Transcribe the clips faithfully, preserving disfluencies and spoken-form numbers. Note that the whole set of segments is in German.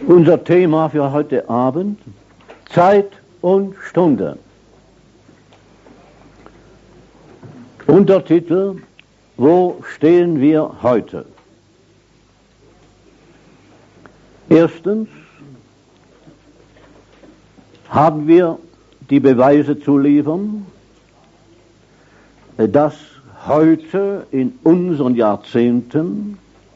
Unser Thema für heute Abend: Zeit und Stunde. Untertitel: Wo stehen wir heute? Erstens haben wir die Beweise zu liefern, dass heute in unseren Jahrzehnten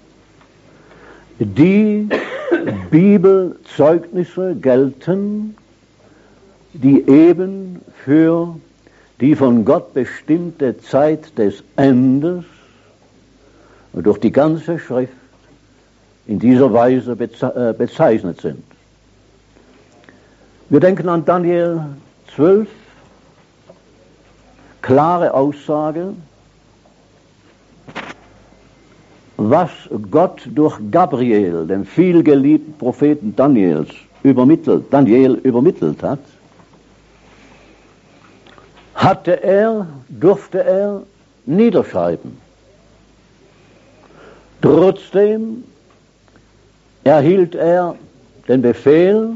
die Bibelzeugnisse gelten, die eben für die von Gott bestimmte Zeit des Endes durch die ganze Schrift in dieser Weise bezeichnet sind. Wir denken an Daniel zwölf, klare Aussage, was Gott durch Gabriel, den vielgeliebten Propheten Daniels, übermittelt, Daniel übermittelt hat, hatte er, durfte er niederschreiben. Trotzdem erhielt er den Befehl,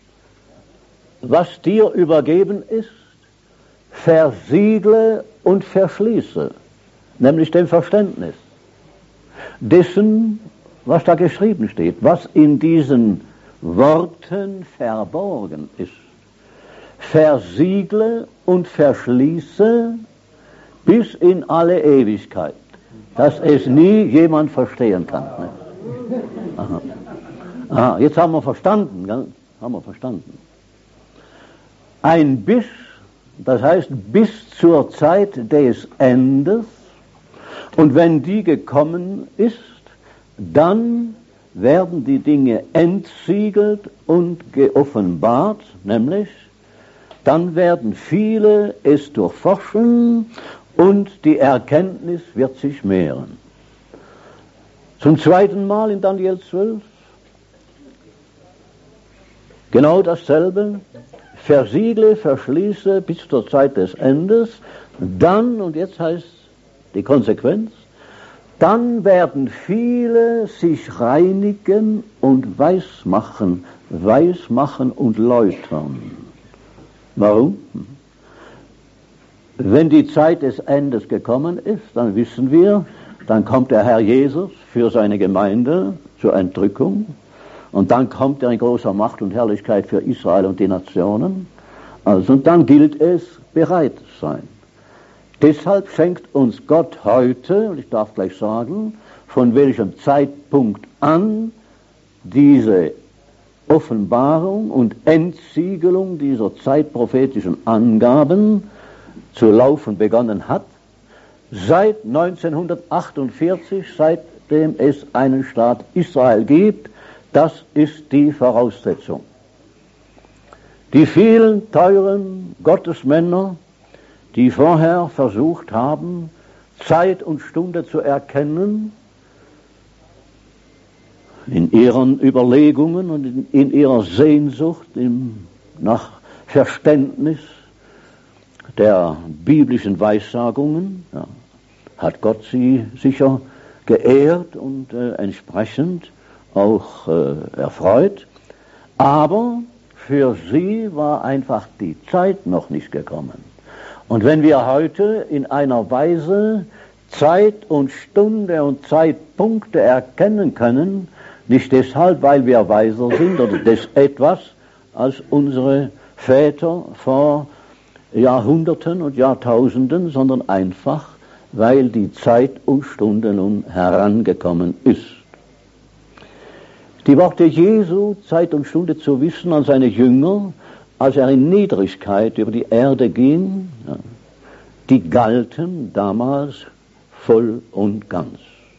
was dir übergeben ist, versiegle und verschließe, nämlich dem Verständnis dessen, was da geschrieben steht, was in diesen Worten verborgen ist. Versiegle und verschließe bis in alle Ewigkeit, dass es nie jemand verstehen kann. Ne? Aha. Aha, jetzt haben wir verstanden, gell? Haben wir verstanden. Ein bis, das heißt bis zur Zeit des Endes, und wenn die gekommen ist, dann werden die Dinge entsiegelt und geoffenbart, nämlich dann werden viele es durchforschen und die Erkenntnis wird sich mehren. Zum zweiten Mal in Daniel zwölf, genau dasselbe, versiegle, verschließe bis zur Zeit des Endes, dann, und jetzt heißt die Konsequenz, dann werden viele sich reinigen und weismachen, weismachen und läutern. Warum? Wenn die Zeit des Endes gekommen ist, dann wissen wir, dann kommt der Herr Jesus für seine Gemeinde zur Entrückung und dann kommt er in großer Macht und Herrlichkeit für Israel und die Nationen. Also und dann gilt es, bereit zu sein. Deshalb schenkt uns Gott heute, und ich darf gleich sagen, von welchem Zeitpunkt an diese Offenbarung und Entsiegelung dieser zeitprophetischen Angaben zu laufen begonnen hat, seit neunzehnhundertachtundvierzig, seitdem es einen Staat Israel gibt. Das ist die Voraussetzung. Die vielen teuren Gottesmänner, die vorher versucht haben, Zeit und Stunde zu erkennen, in ihren Überlegungen und in, in ihrer Sehnsucht im, nach Verständnis der biblischen Weissagungen, ja, hat Gott sie sicher geehrt und äh, entsprechend auch äh, erfreut, aber für sie war einfach die Zeit noch nicht gekommen. Und wenn wir heute in einer Weise Zeit und Stunde und Zeitpunkte erkennen können, nicht deshalb, weil wir weiser sind oder des etwas als unsere Väter vor Jahrhunderten und Jahrtausenden, sondern einfach, weil die Zeit und Stunde nun herangekommen ist. Die Worte Jesu, Zeit und Stunde zu wissen, an seine Jünger, als er in Niedrigkeit über die Erde ging, ja, die galten damals voll und ganz.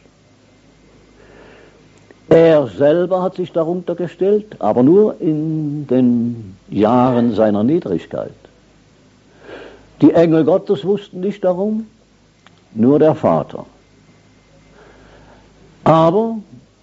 Er selber hat sich darunter gestellt, aber nur in den Jahren seiner Niedrigkeit. Die Engel Gottes wussten nicht darum, nur der Vater. Aber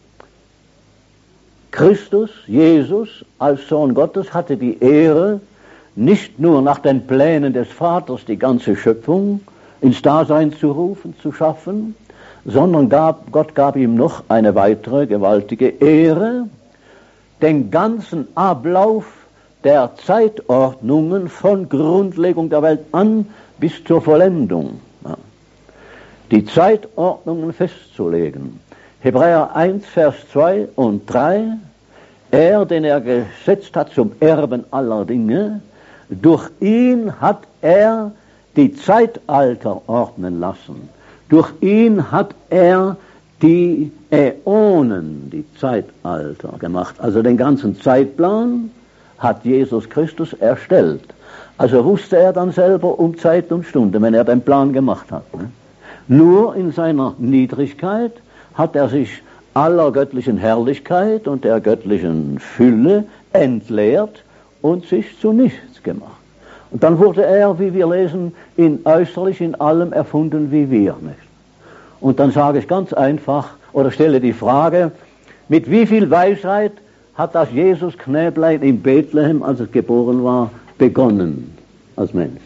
Christus, Jesus, als Sohn Gottes, hatte die Ehre, nicht nur nach den Plänen des Vaters die ganze Schöpfung ins Dasein zu rufen, zu schaffen, sondern gab, Gott gab ihm noch eine weitere gewaltige Ehre, den ganzen Ablauf der Zeitordnungen von Grundlegung der Welt an bis zur Vollendung. Ja. Die Zeitordnungen festzulegen. Hebräer eins, Vers zwei und drei. Er, den er gesetzt hat zum Erben aller Dinge, durch ihn hat er die Zeitalter ordnen lassen. Durch ihn hat er die Äonen, die Zeitalter gemacht. Also den ganzen Zeitplan hat Jesus Christus erstellt. Also wusste er dann selber um Zeit und Stunde, wenn er den Plan gemacht hat. Ne? Nur in seiner Niedrigkeit hat er sich aller göttlichen Herrlichkeit und der göttlichen Fülle entleert und sich zu nichts gemacht. Und dann wurde er, wie wir lesen, in äußerlich in allem erfunden wie wir. Nicht? Und dann sage ich ganz einfach, oder stelle die Frage, mit wie viel Weisheit hat das Jesus-Knäblein in Bethlehem, als es geboren war, begonnen als Mensch?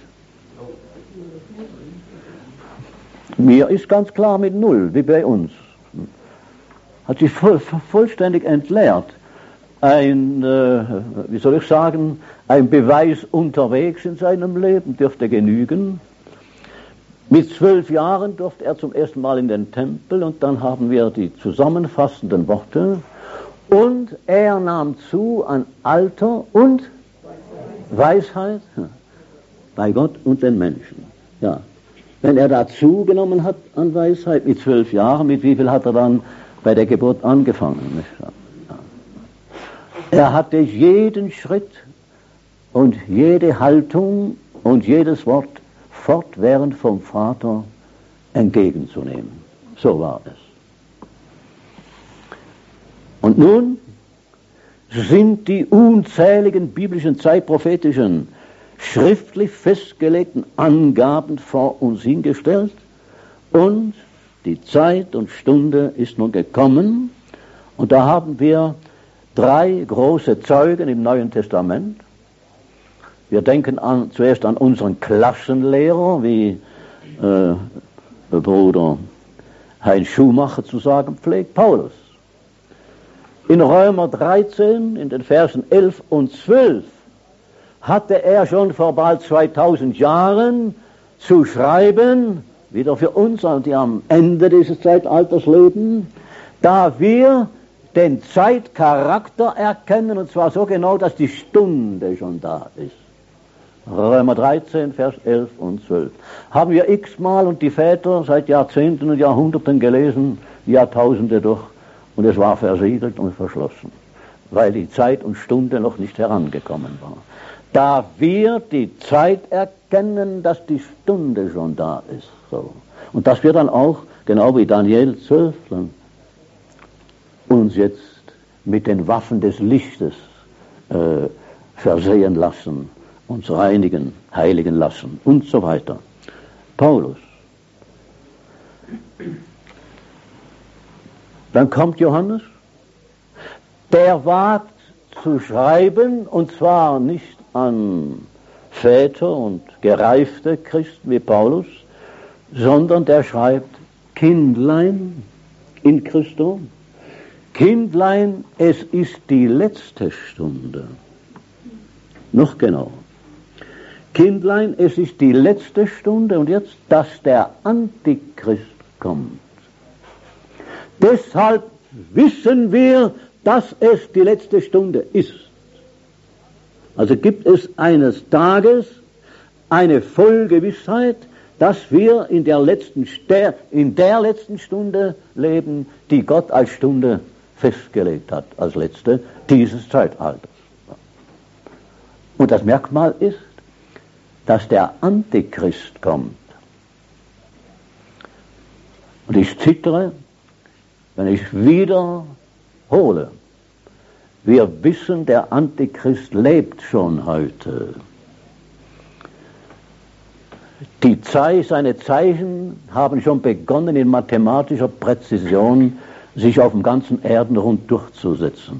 Mir ist ganz klar mit null, wie bei uns. Hat sich voll, vollständig entleert. Ein, äh, wie soll ich sagen, ein Beweis unterwegs in seinem Leben dürfte genügen. Mit zwölf Jahren durfte er zum ersten Mal in den Tempel und dann haben wir die zusammenfassenden Worte. Und er nahm zu an Alter und Weisheit bei Gott und den Menschen. Ja. Wenn er da zugenommen hat an Weisheit mit zwölf Jahren, mit wie viel hat er dann bei der Geburt angefangen? Ja. Er hatte jeden Schritt und jede Haltung und jedes Wort fortwährend vom Vater entgegenzunehmen. So war es. Und nun sind die unzähligen biblischen, zeitprophetischen, schriftlich festgelegten Angaben vor uns hingestellt und die Zeit und Stunde ist nun gekommen und da haben wir drei große Zeugen im Neuen Testament. Wir denken an, zuerst an unseren Klassenlehrer, wie äh, Bruder Heinz Schumacher zu sagen pflegt, Paulus. In Römer dreizehn, in den Versen elf und zwölf, hatte er schon vor bald zweitausend Jahren zu schreiben, wieder für uns, die am Ende dieses Zeitalters leben, da wir den Zeitcharakter erkennen, und zwar so genau, dass die Stunde schon da ist. Römer dreizehn, Vers elf und zwölf. Haben wir x-mal und die Väter seit Jahrzehnten und Jahrhunderten gelesen, Jahrtausende durch, und es war versiegelt und verschlossen, weil die Zeit und Stunde noch nicht herangekommen war. Da wir die Zeit erkennen, dass die Stunde schon da ist. So. Und dass wir dann auch, genau wie Daniel zwölf, uns jetzt mit den Waffen des Lichtes äh, versehen lassen, uns reinigen, heiligen lassen und so weiter. Paulus. Dann kommt Johannes, der wagt zu schreiben, und zwar nicht an Väter und gereifte Christen wie Paulus, sondern der schreibt, Kindlein in Christo, Kindlein, es ist die letzte Stunde. Noch genau. Kindlein, es ist die letzte Stunde und jetzt, dass der Antichrist kommt. Deshalb wissen wir, dass es die letzte Stunde ist. Also gibt es eines Tages eine Vollgewissheit, dass wir in der letzten, in der letzten Stunde leben, die Gott als Stunde festgelegt hat, als letzte dieses Zeitalters. Und das Merkmal ist, dass der Antichrist kommt. Und ich zittere, wenn ich wiederhole, wir wissen, der Antichrist lebt schon heute. Die Zei- seine Zeichen haben schon begonnen, in mathematischer Präzision sich auf dem ganzen Erdenrund durchzusetzen.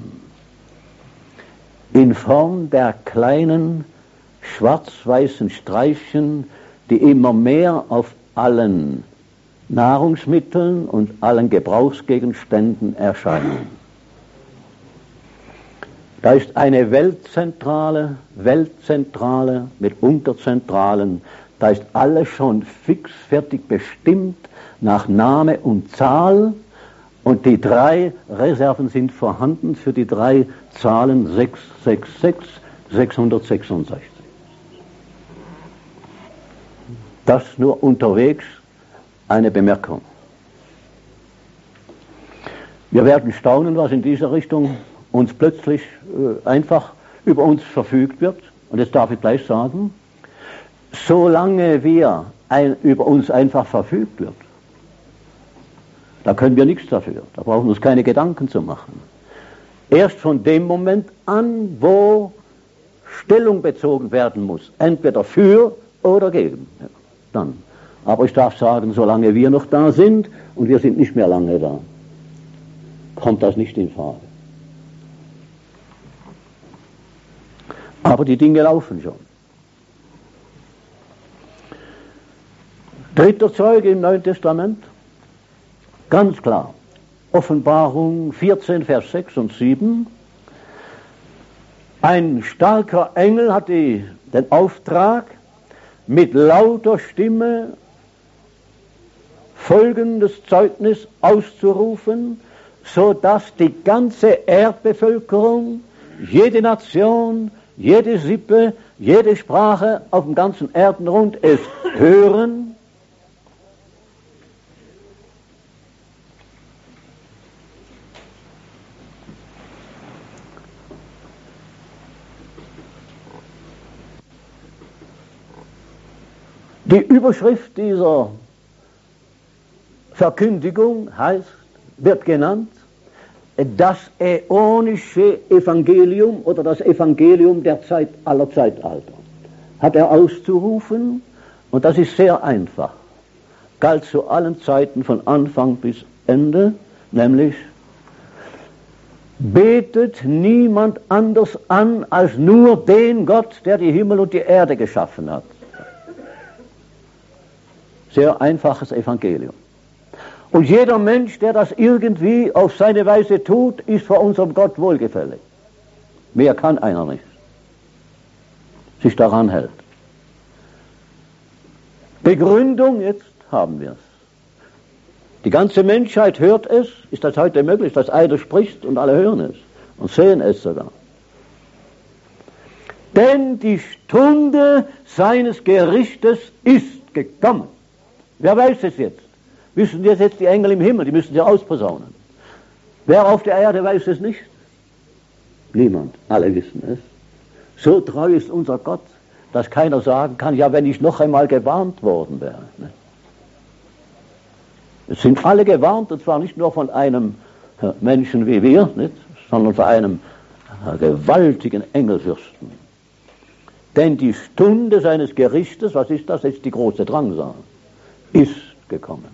In Form der kleinen schwarz-weißen Streifchen, die immer mehr auf allen Nahrungsmitteln und allen Gebrauchsgegenständen erscheinen. Da ist eine Weltzentrale, Weltzentrale mit Unterzentralen. Da ist alles schon fix, fertig bestimmt nach Name und Zahl. Und die drei Reserven sind vorhanden für die drei Zahlen sechs sechs sechs, sechshundertsechsundsechzig. Das nur unterwegs eine Bemerkung. Wir werden staunen, was in dieser Richtung uns plötzlich äh, einfach über uns verfügt wird. Und jetzt darf ich gleich sagen, solange wir ein, über uns einfach verfügt wird, da können wir nichts dafür. Da brauchen wir uns keine Gedanken zu machen. Erst von dem Moment an, wo Stellung bezogen werden muss, entweder für oder gegen, ja, dann. Aber ich darf sagen, solange wir noch da sind, und wir sind nicht mehr lange da, kommt das nicht in Frage. Aber die Dinge laufen schon. Dritter Zeuge im Neuen Testament, ganz klar, Offenbarung vierzehn, Vers sechs und sieben. Ein starker Engel hat die, den Auftrag, mit lauter Stimme folgendes Zeugnis auszurufen, so dass die ganze Erdbevölkerung, jede Nation, jede Sippe, jede Sprache auf dem ganzen Erdenrund es hören. Die Überschrift dieser Verkündigung heißt, wird genannt, das äonische Evangelium oder das Evangelium der Zeit aller Zeitalter. Hat er auszurufen, und das ist sehr einfach, galt zu allen Zeiten von Anfang bis Ende, nämlich betet niemand anders an als nur den Gott, der die Himmel und die Erde geschaffen hat. Sehr einfaches Evangelium. Und jeder Mensch, der das irgendwie auf seine Weise tut, ist vor unserem Gott wohlgefällig. Mehr kann einer nicht. Sich daran hält. Begründung, jetzt haben wir es. Die ganze Menschheit hört es. Ist das heute möglich, dass einer spricht und alle hören es und sehen es sogar? Denn die Stunde seines Gerichtes ist gekommen. Wer weiß es jetzt? Wissen das jetzt die Engel im Himmel? Die müssen sie ausposaunen. Wer auf der Erde weiß es nicht? Niemand. Alle wissen es. So treu ist unser Gott, dass keiner sagen kann, ja, wenn ich noch einmal gewarnt worden wäre. Es sind alle gewarnt, und zwar nicht nur von einem Menschen wie wir, nicht, sondern von einem gewaltigen Engelfürsten. Denn die Stunde seines Gerichtes, was ist das? Das ist die große Drangsal, ist gekommen.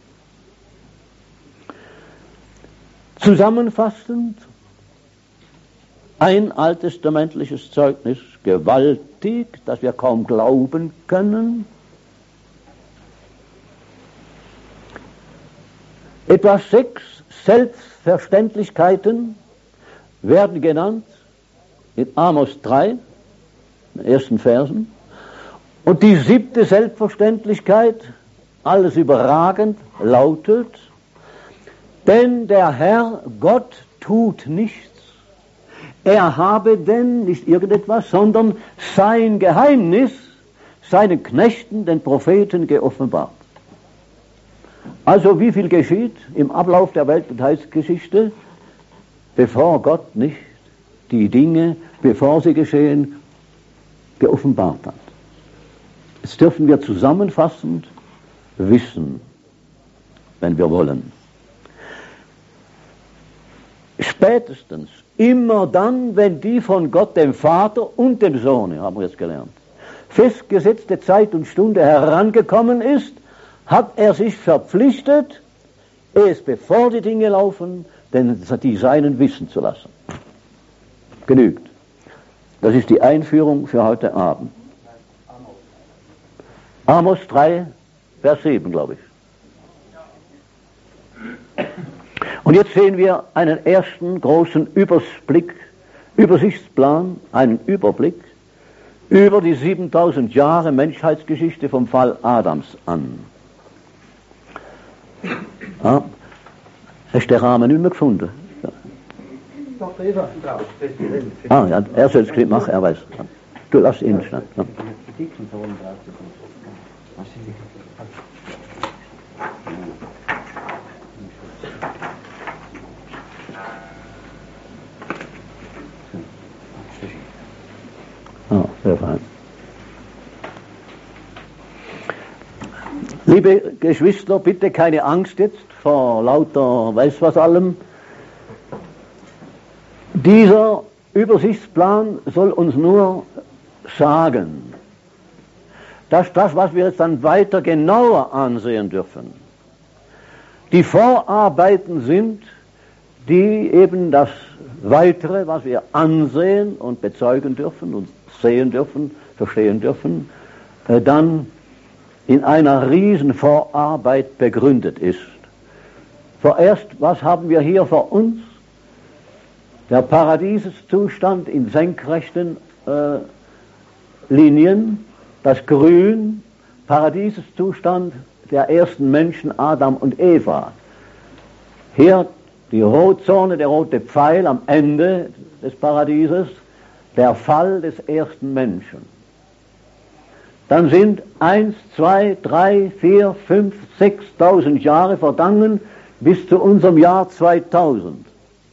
Zusammenfassend, ein alttestamentliches Zeugnis, gewaltig, dass wir kaum glauben können. Etwa sechs Selbstverständlichkeiten werden genannt in Amos drei, in den ersten Versen. Und die siebte Selbstverständlichkeit, alles überragend, lautet, denn der Herr Gott tut nichts. Er habe denn nicht irgendetwas, sondern sein Geheimnis seinen Knechten, den Propheten, geoffenbart. Also wie viel geschieht im Ablauf der Welt- und Heilsgeschichte, bevor Gott nicht die Dinge, bevor sie geschehen, geoffenbart hat. Jetzt dürfen wir zusammenfassend wissen, wenn wir wollen. Spätestens, immer dann, wenn die von Gott, dem Vater und dem Sohne, haben wir jetzt gelernt, festgesetzte Zeit und Stunde herangekommen ist, hat er sich verpflichtet, es bevor die Dinge laufen, denn die Seinen wissen zu lassen. Genügt. Das ist die Einführung für heute Abend. Amos drei, Vers sieben, glaube ich. Und jetzt sehen wir einen ersten großen Überblick Übersichtsplan, einen Überblick über die siebentausend Jahre Menschheitsgeschichte vom Fall Adams an. Ja, hast du den Rahmen nicht mehr gefunden? Ja. Doch, da ist er drauf. Ah, ja, er soll es machen, er weiß. Du lass ihn schnell. Ja. Ah, sehr fein. Liebe Geschwister, bitte keine Angst jetzt vor lauter weiß was allem. Dieser Übersichtsplan soll uns nur sagen, dass das, was wir jetzt dann weiter genauer ansehen dürfen, die Vorarbeiten sind, die eben das Weitere, was wir ansehen und bezeugen dürfen und sehen dürfen, verstehen dürfen, äh, dann in einer riesen Vorarbeit begründet ist. Vorerst, was haben wir hier vor uns? Der Paradieseszustand in senkrechten äh, Linien, das Grün, Paradieseszustand der ersten Menschen, Adam und Eva. Hier die Rotzone, der rote Pfeil am Ende des Paradieses, der Fall des ersten Menschen. Dann sind eins, zwei, drei, vier, fünf, sechstausend Jahre vergangen bis zu unserem Jahr zweitausend.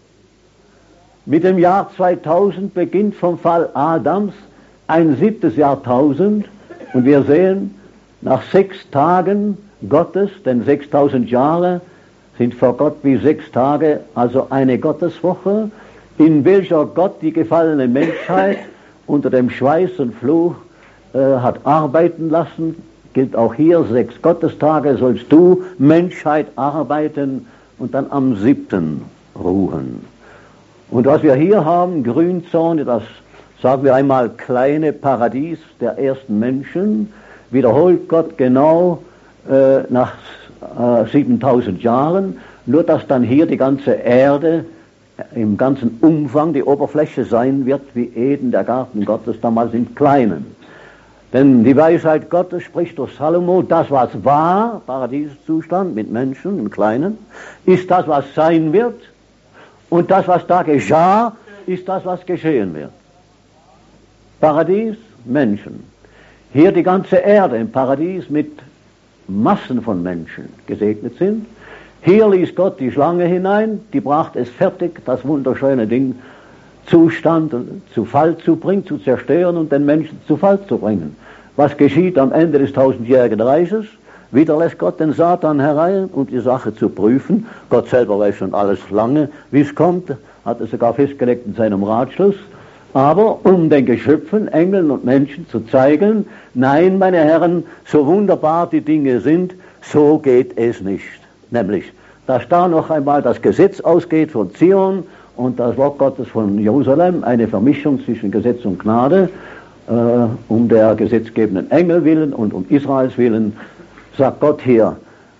Mit dem Jahr zweitausend beginnt vom Fall Adams ein siebtes Jahrtausend und wir sehen, nach sechs Tagen Gottes, denn sechstausend Jahre sind vor Gott wie sechs Tage, also eine Gotteswoche, in welcher Gott die gefallene Menschheit unter dem Schweiß und Fluch äh, hat arbeiten lassen. Gilt auch hier, sechs Gottestage sollst du, Menschheit, arbeiten und dann am siebten ruhen. Und was wir hier haben, Grünzone, das, sagen wir einmal, kleine Paradies der ersten Menschen, wiederholt Gott genau äh, nach äh, siebentausend Jahren, nur dass dann hier die ganze Erde im ganzen Umfang die Oberfläche sein wird, wie Eden, der Garten Gottes, damals im Kleinen. Denn die Weisheit Gottes spricht durch Salomo, das was war, Paradieszustand mit Menschen im Kleinen, ist das, was sein wird, und das, was da geschah, ist das, was geschehen wird. Paradies, Menschen. Hier die ganze Erde im Paradies mit Massen von Menschen gesegnet sind. Hier ließ Gott die Schlange hinein, die brachte es fertig, das wunderschöne Ding, Zustand zu Fall zu bringen, zu zerstören und den Menschen zu Fall zu bringen. Was geschieht am Ende des tausendjährigen Reiches? Wieder lässt Gott den Satan herein, um die Sache zu prüfen. Gott selber weiß schon alles lange, wie es kommt, hat es sogar festgelegt in seinem Ratschluss. Aber um den Geschöpfen, Engeln und Menschen zu zeigen, nein, meine Herren, so wunderbar die Dinge sind, so geht es nicht. Nämlich, dass da noch einmal das Gesetz ausgeht von Zion und das Wort Gottes von Jerusalem, eine Vermischung zwischen Gesetz und Gnade, äh, um der gesetzgebenden Engel willen und um Israels willen, sagt Gott hier,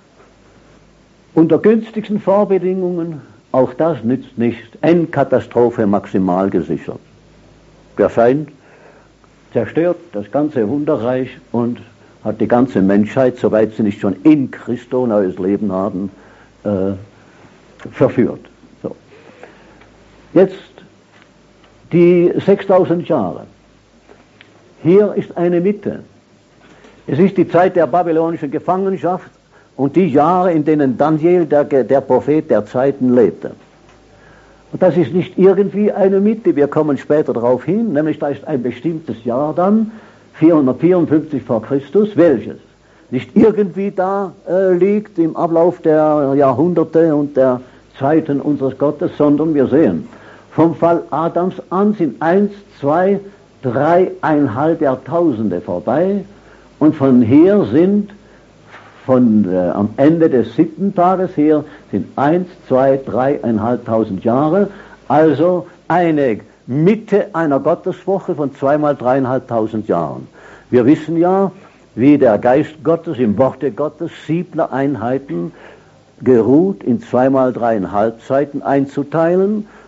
unter günstigsten Vorbedingungen, auch das nützt nicht, Endkatastrophe maximal gesichert. Der Feind zerstört das ganze Wunderreich und hat die ganze Menschheit, soweit sie nicht schon in Christo neues Leben haben, äh, verführt. So. Jetzt die sechstausend Jahre. Hier ist eine Mitte. Es ist die Zeit der babylonischen Gefangenschaft und die Jahre, in denen Daniel, der, der Prophet der Zeiten, lebte. Und das ist nicht irgendwie eine Mitte, wir kommen später darauf hin, nämlich da ist ein bestimmtes Jahr dann, vierhundertvierundfünfzig vor Christus, welches nicht irgendwie da äh, liegt im Ablauf der Jahrhunderte und der Zeiten unseres Gottes, sondern wir sehen, vom Fall Adams an sind eins, zwei, dreieinhalb Jahrtausende vorbei und von hier sind von äh, am Ende des siebten Tages her sind eins, zwei, dreieinhalbtausend Jahre, also eine Mitte einer Gotteswoche von zweimal dreieinhalbtausend Jahren. Wir wissen ja, wie der Geist Gottes im Worte Gottes Siebler Einheiten geruht in zweimal dreieinhalb Zeiten einzuteilen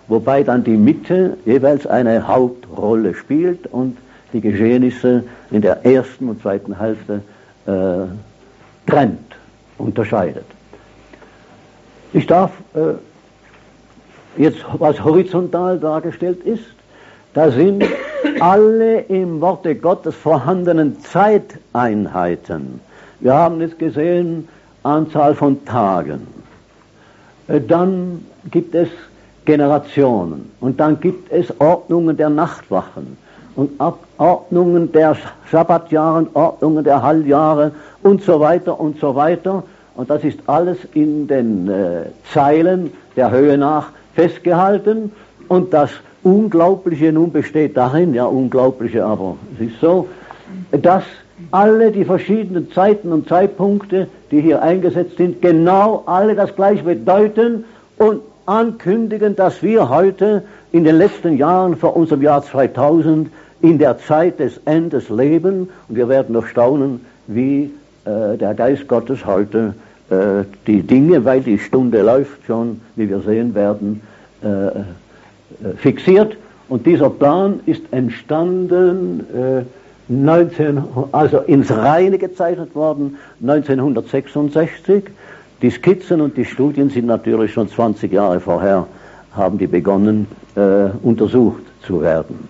wobei dann die Mitte jeweils eine Hauptrolle spielt und die Geschehnisse in der ersten und zweiten Hälfte äh, trennt, unterscheidet. Ich darf äh, jetzt, was horizontal dargestellt ist, da sind alle im Worte Gottes vorhandenen Zeiteinheiten. Wir haben es gesehen, Anzahl von Tagen. Äh, dann gibt es Generationen und dann gibt es Ordnungen der Nachtwachen und Ordnungen der Sabbatjahre, Ordnungen der Halbjahre und so weiter und so weiter. Und das ist alles in den äh, Zeilen der Höhe nach festgehalten. Und das Unglaubliche nun besteht darin, ja Unglaubliche, aber es ist so, dass alle die verschiedenen Zeiten und Zeitpunkte, die hier eingesetzt sind, genau alle das gleiche bedeuten und ankündigen, dass wir heute in den letzten Jahren vor unserem Jahr zweitausend in der Zeit des Endes leben. Und wir werden noch staunen, wie äh, der Geist Gottes heute äh, die Dinge, weil die Stunde läuft schon, wie wir sehen werden, äh, äh, fixiert. Und dieser Plan ist entstanden, äh, neunzehn, also ins Reine gezeichnet worden, neunzehnhundertsechsundsechzig. Die Skizzen und die Studien sind natürlich schon zwanzig Jahre vorher, haben die begonnen, äh, untersucht zu werden.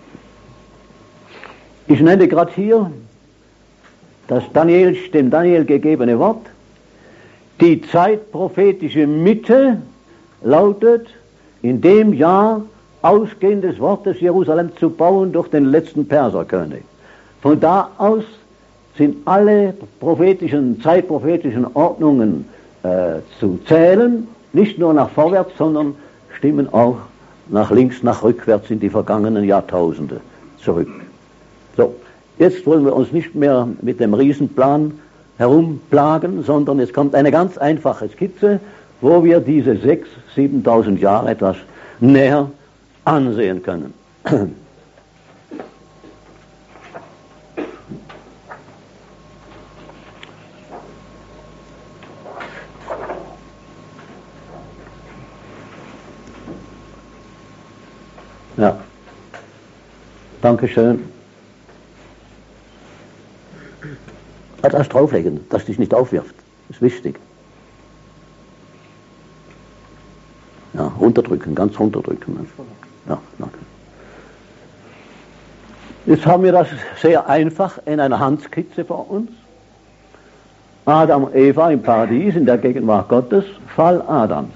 Ich nenne gerade hier das Daniel, dem Daniel gegebene Wort. Die zeitprophetische Mitte lautet, in dem Jahr ausgehend des Wortes Jerusalem zu bauen durch den letzten Perserkönig. Von da aus sind alle prophetischen, zeitprophetischen Ordnungen äh, zu zählen, nicht nur nach vorwärts, sondern stimmen auch nach links, nach rückwärts in die vergangenen Jahrtausende zurück. So, jetzt wollen wir uns nicht mehr mit dem Riesenplan herumplagen, sondern es kommt eine ganz einfache Skizze, wo wir diese sechstausend, siebentausend Jahre etwas näher ansehen können. Ja, Dankeschön. Das drauflegen, dass dich nicht aufwirft, ist wichtig. Ja, runterdrücken, ganz runterdrücken. Ja, danke. Jetzt haben wir das sehr einfach in einer Handskizze vor uns. Adam und Eva im Paradies, in der Gegenwart Gottes, Fall Adams.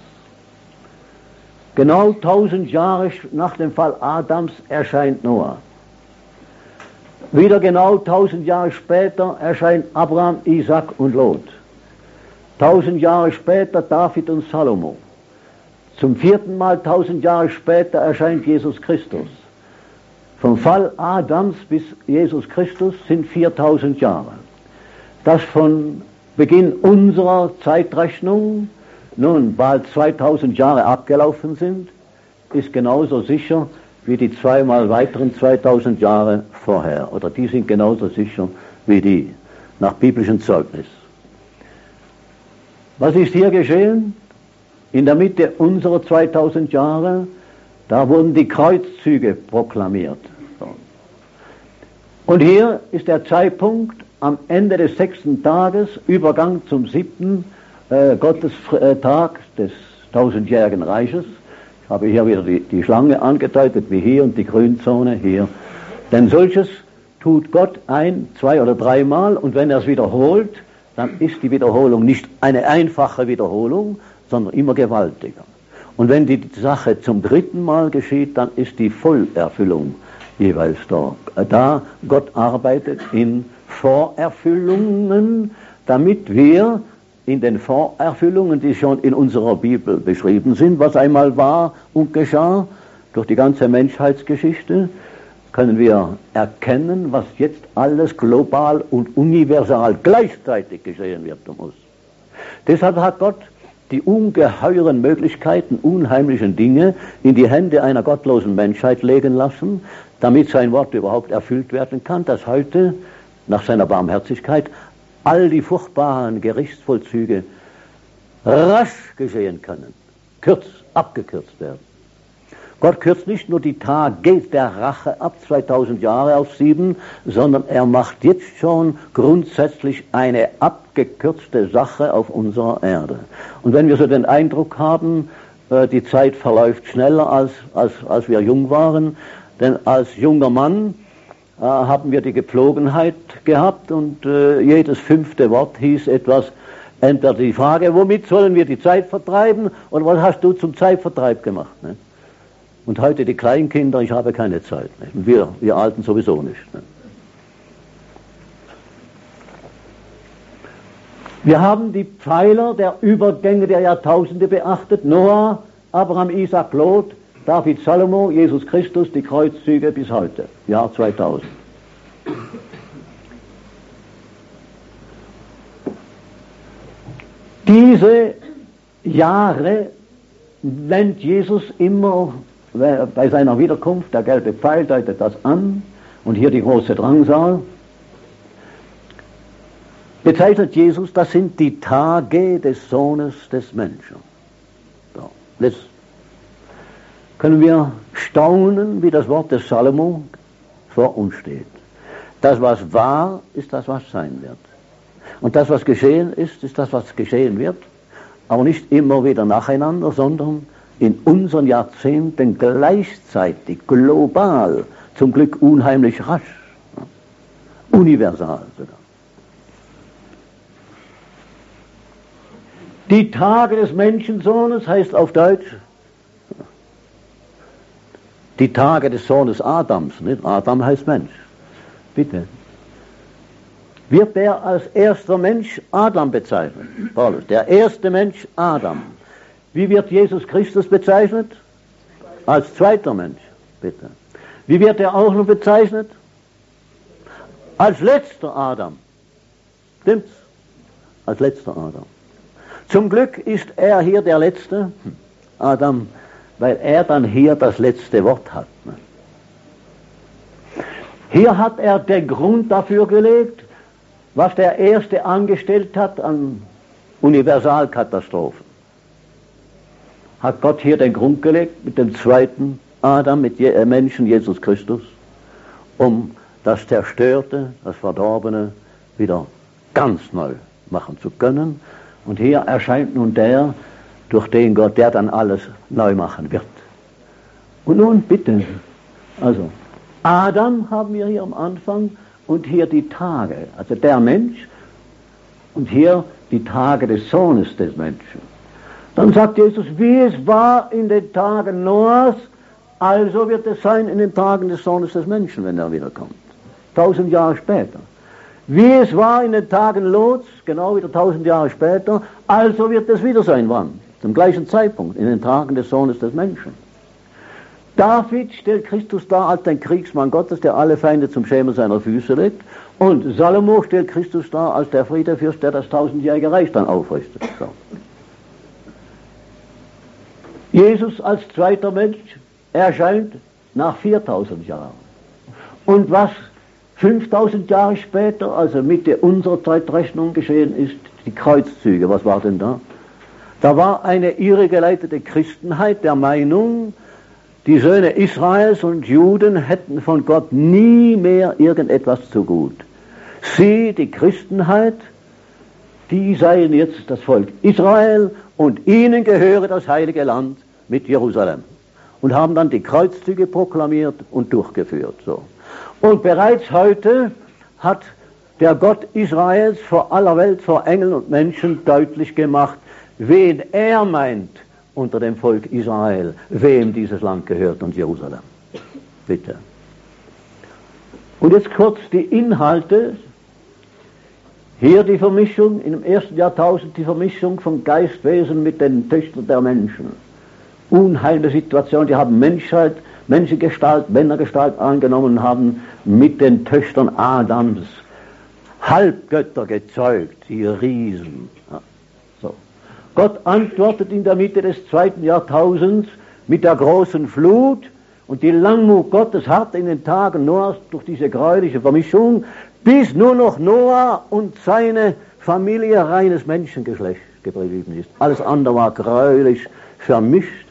Genau tausend Jahre nach dem Fall Adams erscheint Noah. Wieder genau tausend Jahre später erscheint Abraham, Isaac und Lot. Tausend Jahre später David und Salomo. Zum vierten Mal tausend Jahre später erscheint Jesus Christus. Vom Fall Adams bis Jesus Christus sind viertausend Jahre. Das von Beginn unserer Zeitrechnung nun bald zweitausend Jahre abgelaufen sind, ist genauso sicher wie die zweimal weiteren zweitausend Jahre vorher. Oder die sind genauso sicher wie die, nach biblischem Zeugnis. Was ist hier geschehen? In der Mitte unserer zweitausend Jahre, da wurden die Kreuzzüge proklamiert. Und hier ist der Zeitpunkt am Ende des sechsten Tages, Übergang zum siebten äh, Gottestag des tausendjährigen Reiches. Ich habe hier wieder die, die Schlange angedeutet, wie hier, und die Grünzone hier. Denn solches tut Gott ein, zwei oder dreimal, und wenn er es wiederholt, dann ist die Wiederholung nicht eine einfache Wiederholung, sondern immer gewaltiger. Und wenn die Sache zum dritten Mal geschieht, dann ist die Vollerfüllung jeweils da. Da Gott arbeitet in Vorerfüllungen, damit wir in den Vorerfüllungen, die schon in unserer Bibel beschrieben sind, was einmal war und geschah, durch die ganze Menschheitsgeschichte, können wir erkennen, was jetzt alles global und universal gleichzeitig geschehen wird um uns. Deshalb hat Gott die ungeheuren Möglichkeiten, unheimlichen Dinge in die Hände einer gottlosen Menschheit legen lassen, damit sein Wort überhaupt erfüllt werden kann, dass heute nach seiner Barmherzigkeit all die furchtbaren Gerichtsvollzüge rasch geschehen können, kürz, abgekürzt werden. Gott kürzt nicht nur die Tage der Rache ab, zweitausend Jahre auf sieben, sondern er macht jetzt schon grundsätzlich eine abgekürzte Sache auf unserer Erde. Und wenn wir so den Eindruck haben, die Zeit verläuft schneller, als, als, als wir jung waren, denn als junger Mann äh, haben wir die Gepflogenheit gehabt und äh, jedes fünfte Wort hieß etwas, entweder die Frage, womit sollen wir die Zeit vertreiben oder was hast du zum Zeitvertreib gemacht? Ne? Und heute die Kleinkinder, ich habe keine Zeit. Ne? Und wir, wir Alten sowieso nicht. Ne? Wir haben die Pfeiler der Übergänge der Jahrtausende beachtet. Noah, Abraham, Isaac, Lot, David, Salomo, Jesus Christus, die Kreuzzüge bis heute, Jahr zweitausend. Diese Jahre nennt Jesus immer bei seiner Wiederkunft, der gelbe Pfeil deutet das an, und hier die große Drangsal, bezeichnet Jesus, das sind die Tage des Sohnes des Menschen. So, jetzt können wir staunen, wie das Wort des Salomo vor uns steht. Das, was war, ist das, was sein wird. Und das, was geschehen ist, ist das, was geschehen wird, aber nicht immer wieder nacheinander, sondern in unseren Jahrzehnten gleichzeitig, global, zum Glück unheimlich rasch, universal sogar. Die Tage des Menschensohnes heißt auf Deutsch die Tage des Sohnes Adams, nicht? Adam heißt Mensch. Bitte. Wird der als erster Mensch Adam bezeichnet? Paulus, der erste Mensch Adam. Wie wird Jesus Christus bezeichnet? Als zweiter Mensch, bitte. Wie wird er auch noch bezeichnet? Als letzter Adam. Stimmt's? Als letzter Adam. Zum Glück ist er hier der letzte Adam, weil er dann hier das letzte Wort hat. Hier hat er den Grund dafür gelegt, was der Erste angestellt hat an Universalkatastrophen. Hat Gott hier den Grund gelegt mit dem zweiten Adam, mit dem Menschen Jesus Christus, um das Zerstörte, das Verdorbene wieder ganz neu machen zu können. Und hier erscheint nun der, durch den Gott, der dann alles neu machen wird. Und nun bitte, also Adam haben wir hier am Anfang und hier die Tage, also der Mensch und hier die Tage des Sohnes des Menschen. Dann sagt Jesus, wie es war in den Tagen Noahs, also wird es sein in den Tagen des Sohnes des Menschen, wenn er wiederkommt. Tausend Jahre später. Wie es war in den Tagen Lots, genau wieder tausend Jahre später, also wird es wieder sein. Wann? Zum gleichen Zeitpunkt, in den Tagen des Sohnes des Menschen. David stellt Christus dar als den Kriegsmann Gottes, der alle Feinde zum Schemel seiner Füße legt. Und Salomo stellt Christus dar als der Friedefürst, der das tausendjährige Reich dann aufrichtet. So. Jesus als zweiter Mensch erscheint nach viertausend Jahren. Und was fünftausend Jahre später, also Mitte unserer Zeitrechnung geschehen ist, die Kreuzzüge, was war denn da? Da war eine irregeleitete Christenheit der Meinung, die Söhne Israels und Juden hätten von Gott nie mehr irgendetwas zu gut. Sie, die Christenheit, die seien jetzt das Volk Israel und ihnen gehöre das heilige Land mit Jerusalem. Und haben dann die Kreuzzüge proklamiert und durchgeführt. So. Und bereits heute hat der Gott Israels vor aller Welt, vor Engeln und Menschen deutlich gemacht, wen er meint unter dem Volk Israel, wem dieses Land gehört und Jerusalem. Bitte. Und jetzt kurz die Inhalte. Hier die Vermischung, im ersten Jahrtausend die Vermischung von Geistwesen mit den Töchtern der Menschen. Unheimliche Situation, die haben Menschheit, Menschengestalt, Männergestalt angenommen, haben mit den Töchtern Adams Halbgötter gezeugt, die Riesen. Ja, so. Gott antwortet in der Mitte des zweiten Jahrtausends mit der großen Flut, und die Langmut Gottes hart in den Tagen Noahs durch diese gräuliche Vermischung, bis nur noch Noah und seine Familie reines Menschengeschlecht geblieben ist. Alles andere war gräulich vermischt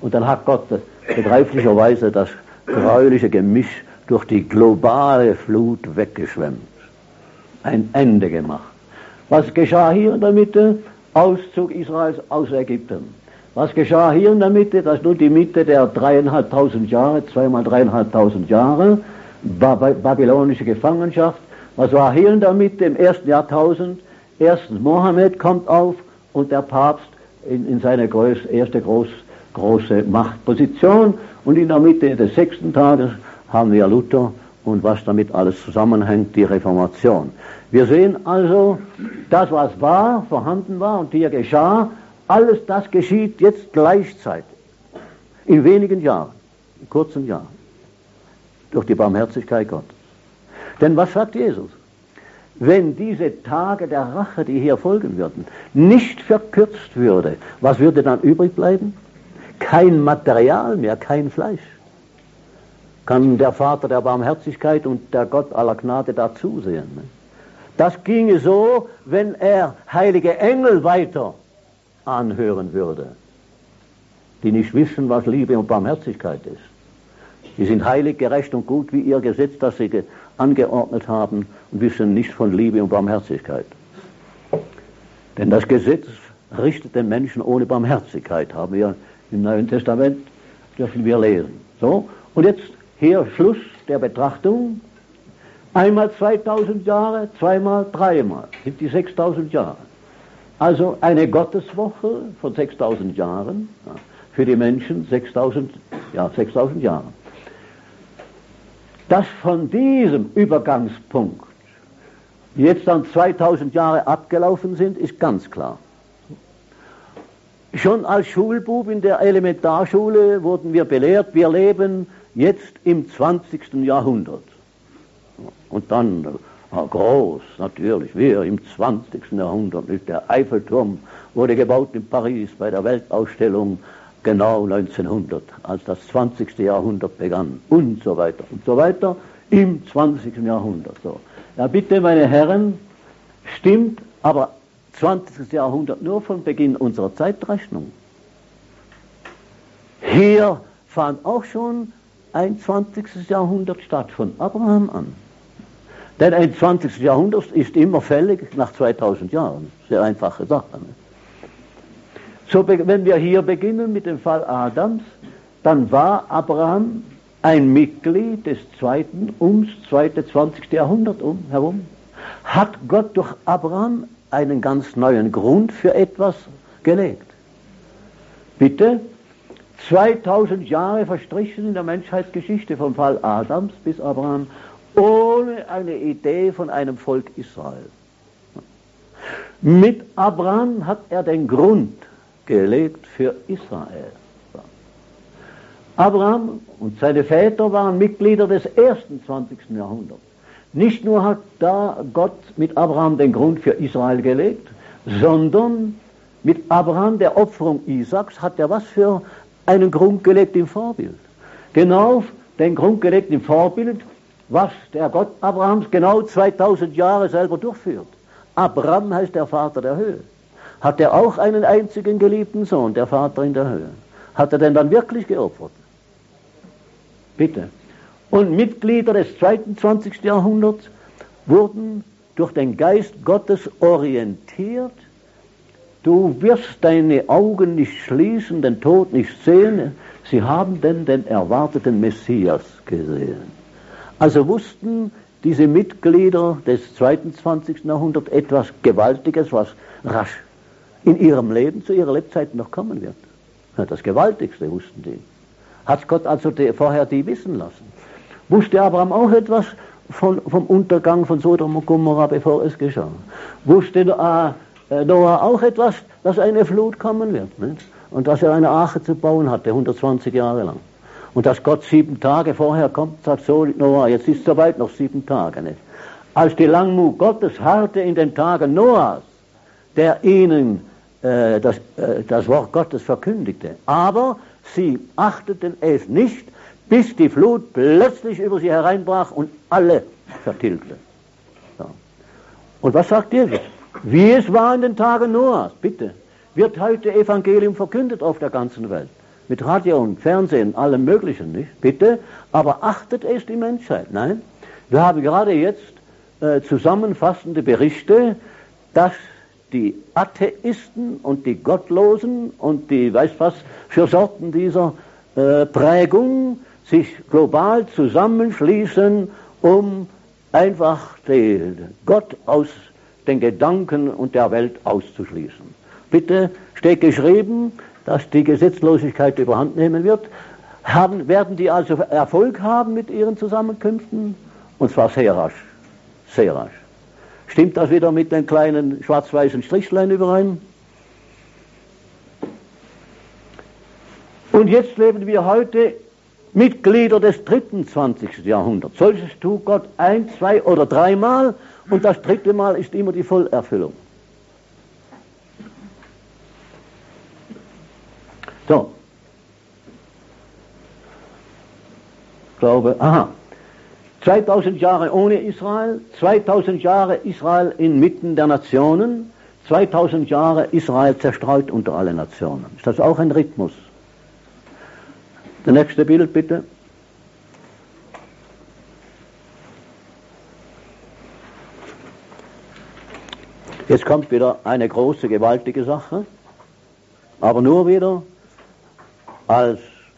Und dann hat Gott begreiflicherweise das gräuliche Gemisch durch die globale Flut weggeschwemmt. Ein Ende gemacht. Was geschah hier in der Mitte? Auszug Israels aus Ägypten. Was geschah hier in der Mitte? Das ist nun die Mitte der dreieinhalbtausend Jahre, zweimal dreieinhalbtausend Jahre, Bab- babylonische Gefangenschaft. Was war hier in der Mitte im ersten Jahrtausend? Erstens Mohammed kommt auf und der Papst in, in seine groß, erste groß, große Machtposition. Und in der Mitte des sechsten Tages haben wir Luther und was damit alles zusammenhängt, die Reformation. Wir sehen also, das was war, vorhanden war und hier geschah, alles das geschieht jetzt gleichzeitig, in wenigen Jahren, in kurzen Jahren, durch die Barmherzigkeit Gottes. Denn was sagt Jesus? Wenn diese Tage der Rache, die hier folgen würden, nicht verkürzt würde, was würde dann übrig bleiben? Kein Material mehr, kein Fleisch. Kann der Vater der Barmherzigkeit und der Gott aller Gnade da zusehen? Das ginge so, wenn er heilige Engel weiter anhören würde, die nicht wissen, was Liebe und Barmherzigkeit ist. Die sind heilig, gerecht und gut wie ihr Gesetz, das sie angeordnet haben und wissen nicht von Liebe und Barmherzigkeit. Denn das Gesetz richtet den Menschen ohne Barmherzigkeit, haben wir im Neuen Testament, dürfen wir lesen. So, und jetzt hier Schluss der Betrachtung. Einmal zweitausend Jahre, zweimal, dreimal, sind die sechstausend Jahre. Also eine Gotteswoche von sechstausend Jahren, ja, für die Menschen sechstausend, ja, sechstausend Jahre. Dass von diesem Übergangspunkt jetzt dann zweitausend Jahre abgelaufen sind, ist ganz klar. Schon als Schulbub in der Elementarschule wurden wir belehrt, wir leben jetzt im zwanzigsten Jahrhundert. Und dann ah, groß, natürlich, wir im zwanzigsten Jahrhundert. Der Eiffelturm wurde gebaut in Paris bei der Weltausstellung genau neunzehnhundert, als das zwanzigste Jahrhundert begann und so weiter und so weiter im zwanzigsten Jahrhundert. So. Ja, bitte, meine Herren, stimmt aber zwanzigstes Jahrhundert nur von Beginn unserer Zeitrechnung. Hier fand auch schon ein zwanzigstes Jahrhundert statt, von Abraham an. Denn ein zwanzigstes Jahrhundert ist immer fällig nach zweitausend Jahren. Sehr einfache Sache. So, wenn wir hier beginnen mit dem Fall Adams, dann war Abraham ein Mitglied des zweiten, ums zweite, zwanzigste Jahrhundert um, herum. Hat Gott durch Abraham einen ganz neuen Grund für etwas gelegt. Bitte, zweitausend Jahre verstrichen in der Menschheitsgeschichte vom Fall Adams bis Abraham, ohne eine Idee von einem Volk Israel. Mit Abraham hat er den Grund gelegt für Israel. Abraham und seine Väter waren Mitglieder des ersten zwanzigsten Jahrhunderts. Nicht nur hat da Gott mit Abraham den Grund für Israel gelegt, sondern mit Abraham, der Opferung Isaaks, hat er was für einen Grund gelegt im Vorbild. Genau den Grund gelegt im Vorbild, was der Gott Abrahams genau zweitausend Jahre selber durchführt. Abraham heißt der Vater der Höhe. Hat er auch einen einzigen geliebten Sohn, der Vater in der Höhe? Hat er denn dann wirklich geopfert? Bitte. Und Mitglieder des zweiten zwanzigsten Jahrhunderts wurden durch den Geist Gottes orientiert. Du wirst deine Augen nicht schließen, den Tod nicht sehen. Sie haben denn den erwarteten Messias gesehen. Also wussten diese Mitglieder des zweiten zwanzigsten Jahrhunderts etwas Gewaltiges, was rasch in ihrem Leben zu ihrer Lebzeit noch kommen wird. Das Gewaltigste wussten die. Hat Gott also die, vorher die wissen lassen. Wusste Abraham auch etwas von, vom Untergang von Sodom und Gomorra, bevor es geschah? Wusste äh, Noah auch etwas, dass eine Flut kommen wird? Nicht? Und dass er eine Arche zu bauen hatte, hundertzwanzig Jahre lang. Und dass Gott sieben Tage vorher kommt, sagt so Noah, jetzt ist es soweit, noch sieben Tage. Nicht? Als die Langmut Gottes harrte in den Tagen Noahs, der ihnen äh, das, äh, das Wort Gottes verkündigte. Aber sie achteten es nicht, bis die Flut plötzlich über sie hereinbrach und alle vertilgte. So. Und was sagt Jesus? Wie es war in den Tagen Noahs, bitte, wird heute Evangelium verkündet auf der ganzen Welt. mit Radio und Fernsehen, allem Möglichen, nicht? Bitte, aber achtet es die Menschheit? Nein. Wir haben gerade jetzt äh, zusammenfassende Berichte, dass die Atheisten und die Gottlosen und die, weiß was für Sorten dieser äh, Prägung sich global zusammenschließen, um einfach den Gott aus den Gedanken und der Welt auszuschließen. Bitte, steht geschrieben, dass die Gesetzlosigkeit überhand nehmen wird. Haben, werden die also Erfolg haben mit ihren Zusammenkünften? Und zwar sehr rasch. Sehr rasch. Stimmt das wieder mit den kleinen schwarz-weißen Strichlein überein? Und jetzt leben wir heute Mitglieder des dritten zwanzigsten Jahrhunderts. Solches tut Gott ein, zwei oder dreimal und das dritte Mal ist immer die Vollerfüllung. So. Ich glaube, aha. zweitausend Jahre ohne Israel, zweitausend Jahre Israel inmitten der Nationen, zweitausend Jahre Israel zerstreut unter alle Nationen. Ist das auch ein Rhythmus? Das nächste Bild bitte. Jetzt kommt wieder eine große, gewaltige Sache, aber nur wieder als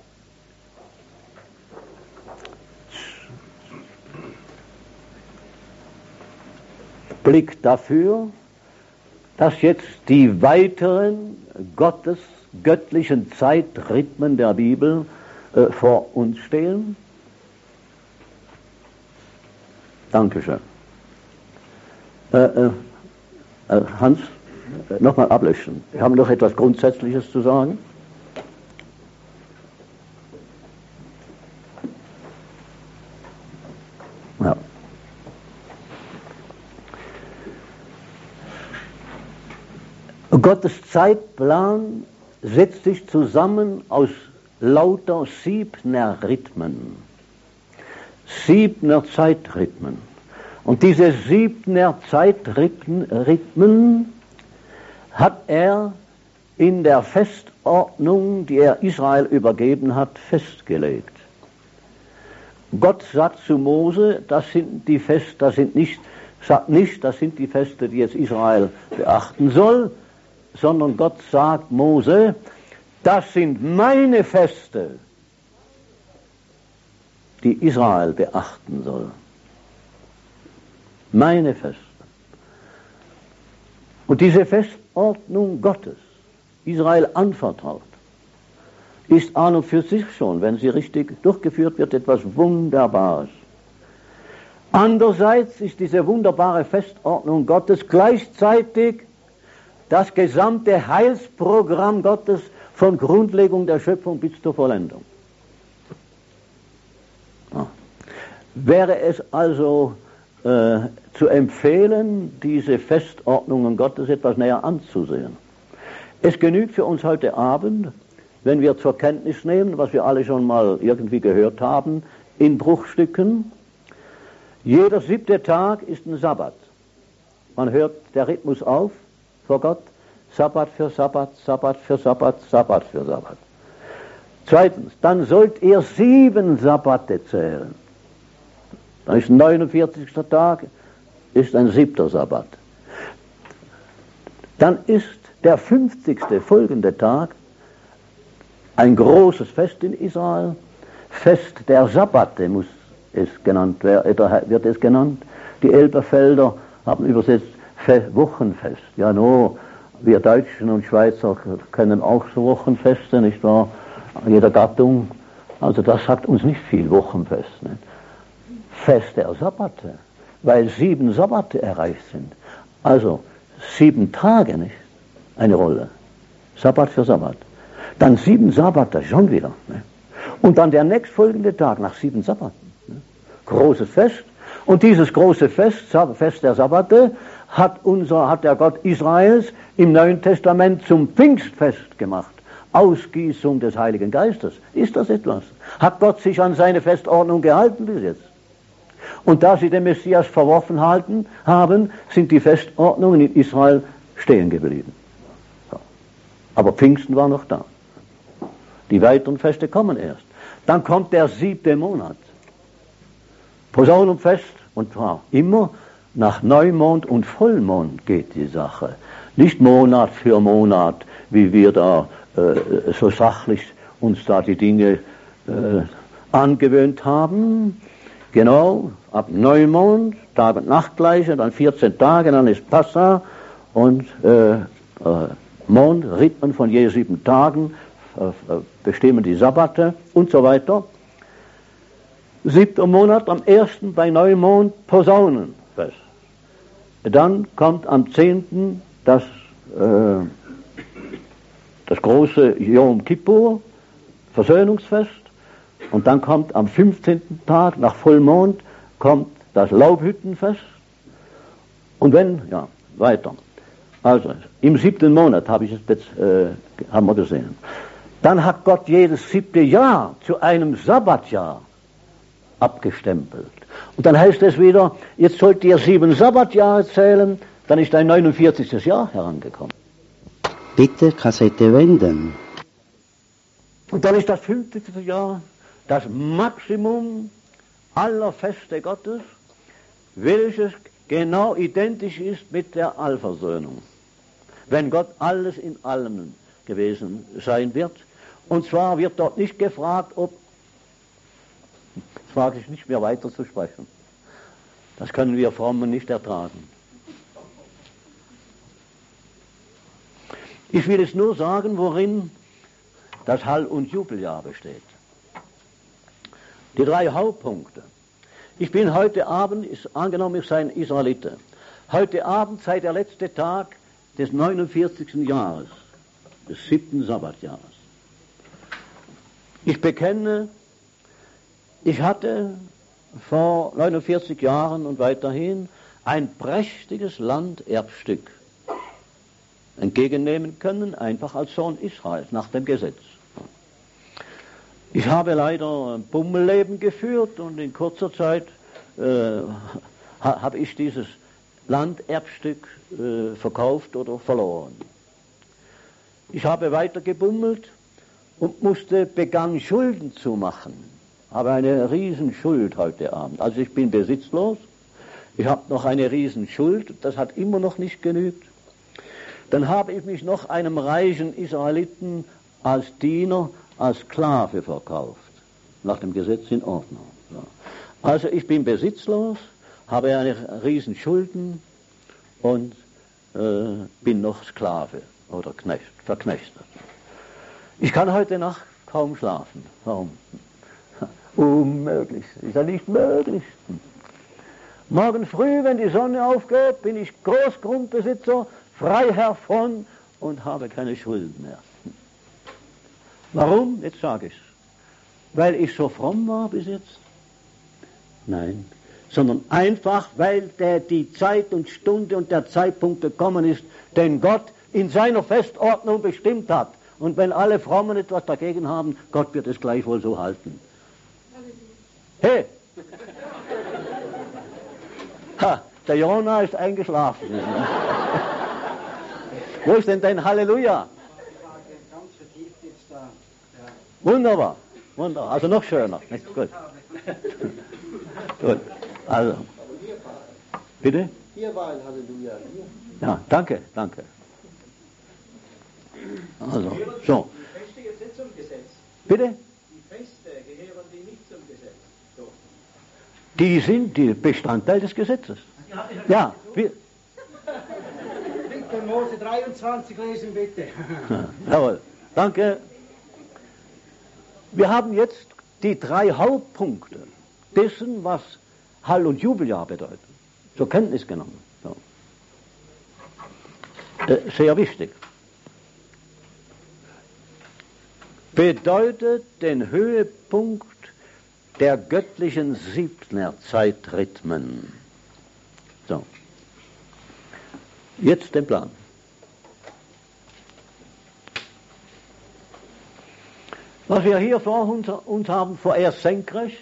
Blick dafür, dass jetzt die weiteren Gottes göttlichen Zeitrhythmen der Bibel äh, vor uns stehen. Dankeschön. Äh, äh, äh, Hans, äh, nochmal ablöschen. Wir haben noch etwas Grundsätzliches zu sagen. Ja. Gottes Zeitplan setzt sich zusammen aus lauter Siebner Rhythmen. Siebner Zeitrhythmen. Und diese Siebner Zeitrhythmen hat er in der Festordnung, die er Israel übergeben hat, festgelegt. Gott sagt zu Mose, das sind die Feste, das sind nicht, sagt nicht, das sind die Feste, die jetzt Israel beachten soll, sondern Gott sagt Mose, das sind meine Feste, die Israel beachten soll. Meine Feste. Und diese Festordnung Gottes, Israel anvertraut, ist an und für sich schon, wenn sie richtig durchgeführt wird, etwas Wunderbares. Andererseits ist diese wunderbare Festordnung Gottes gleichzeitig das gesamte Heilsprogramm Gottes von Grundlegung der Schöpfung bis zur Vollendung. Ja. Wäre es also äh, zu empfehlen, diese Festordnungen Gottes etwas näher anzusehen. Es genügt für uns heute Abend, wenn wir zur Kenntnis nehmen, was wir alle schon mal irgendwie gehört haben, in Bruchstücken, jeder siebte Tag ist ein Sabbat. Man hört der Rhythmus auf vor Gott, Sabbat für Sabbat, Sabbat für Sabbat, Sabbat für Sabbat. Zweitens, dann sollt ihr sieben Sabbate zählen. Dann ist ein neunundvierzigster Tag, ist ein siebter Sabbat. Dann ist der fünfzigste folgende Tag ein großes Fest in Israel, Fest der Sabbate muss es genannt werden, wird es genannt. Die Elberfelder haben übersetzt Wochenfest. Ja, no, wir Deutschen und Schweizer kennen auch so Wochenfeste, nicht wahr? Jeder Gattung. Also das sagt uns nicht viel, Wochenfest. Nicht? Fest der Sabbate, weil sieben Sabbate erreicht sind. Also sieben Tage, nicht? Eine Rolle. Sabbat für Sabbat. Dann sieben Sabbate schon wieder. Nicht? Und dann der nächstfolgende Tag nach sieben Sabbaten. Nicht? Großes Fest. Und dieses große Fest, Fest der Sabbate, hat, unser, hat der Gott Israels im Neuen Testament zum Pfingstfest gemacht. Ausgießung des Heiligen Geistes. Ist das etwas? Hat Gott sich an seine Festordnung gehalten bis jetzt? Und da sie den Messias verworfen halten, haben, sind die Festordnungen in Israel stehen geblieben. So. Aber Pfingsten war noch da. Die weiteren Feste kommen erst. Dann kommt der siebte Monat. Posaunenfest, und zwar immer nach Neumond und Vollmond geht die Sache. Nicht Monat für Monat, wie wir da äh, so sachlich uns da die Dinge äh, angewöhnt haben. Genau, ab Neumond, Tag- und Nachtgleiche, dann vierzehn Tage, dann ist Passa und äh, äh, Mondrhythmen von je sieben Tagen äh, bestimmen die Sabbate und so weiter. Siebter Monat, am ersten bei Neumond Posaunenfest. Dann kommt am zehnten das, äh, das große Yom Kippur, Versöhnungsfest. Und dann kommt am fünfzehnten Tag nach Vollmond kommt das Laubhüttenfest. Und wenn, ja, weiter. Also, im siebten Monat habe ich es jetzt, äh, haben wir gesehen. Dann hat Gott jedes siebte Jahr zu einem Sabbatjahr abgestempelt. Und dann heißt es wieder, jetzt sollt ihr sieben Sabbatjahre zählen, dann ist ein neunundvierzigstes Jahr herangekommen. Bitte Kassette wenden. Und dann ist das fünfzigste Jahr das Maximum aller Feste Gottes, welches genau identisch ist mit der Allversöhnung. Wenn Gott alles in allem gewesen sein wird. Und zwar wird dort nicht gefragt, ob, jetzt wage ich nicht mehr weiter zu sprechen. Das können wir Frommen nicht ertragen. Ich will jetzt nur sagen, worin das Hall- und Jubeljahr besteht. Die drei Hauptpunkte. Ich bin heute Abend, ist, angenommen ich sei ein Israelite, heute Abend sei der letzte Tag des neunundvierzigsten Jahres, des siebten Sabbatjahres. Ich bekenne, ich hatte vor neunundvierzig Jahren und weiterhin ein prächtiges Landerbstück entgegennehmen können, einfach als Sohn Israels, nach dem Gesetz. Ich habe leider ein Bummelleben geführt und in kurzer Zeit äh, habe ich dieses Landerbstück äh, verkauft oder verloren. Ich habe weiter gebummelt und musste, begann Schulden zu machen. Habe eine Riesenschuld heute Abend. Also ich bin besitzlos, ich habe noch eine Riesenschuld, das hat immer noch nicht genügt. Dann habe ich mich noch einem reichen Israeliten als Diener, als Sklave verkauft. Nach dem Gesetz in Ordnung. Ja. Also ich bin besitzlos, habe eine riesen Schulden und äh, bin noch Sklave oder Knecht, verknechtet. Ich kann heute Nacht kaum schlafen. Warum? Unmöglich. Ist ja nicht möglich. Morgen früh, wenn die Sonne aufgeht, bin ich Großgrundbesitzer, Freiherr von und habe keine Schulden mehr. Warum? Jetzt sage ich es. Weil ich so fromm war bis jetzt? Nein. Sondern einfach, weil der, die Zeit und Stunde und der Zeitpunkt gekommen ist, den Gott in seiner Festordnung bestimmt hat. Und wenn alle Frommen etwas dagegen haben, Gott wird es gleichwohl so halten. Hey! Ha, der Jona ist eingeschlafen. Wo ist denn dein Halleluja? Wunderbar, wunderbar, also noch schöner. Gut. Gut, also. Bitte? Hier war ein Halleluja. Hier. Ja, danke, danke. Also, so. Die Feste jetzt nicht zum Gesetz. Bitte? Die Feste gehören die nicht zum Gesetz. So. Die sind die Bestandteil des Gesetzes. Ja, wir. fünfter Mose dreiundzwanzig lesen bitte. Jawohl, danke. Wir haben jetzt die drei Hauptpunkte dessen, was Hall- und Jubeljahr bedeutet, zur Kenntnis genommen. So. Äh, sehr wichtig. Bedeutet den Höhepunkt der göttlichen Siebtner-Zeitrhythmen. So. Jetzt den Plan. Was wir hier vor uns, uns haben, vorerst senkrecht,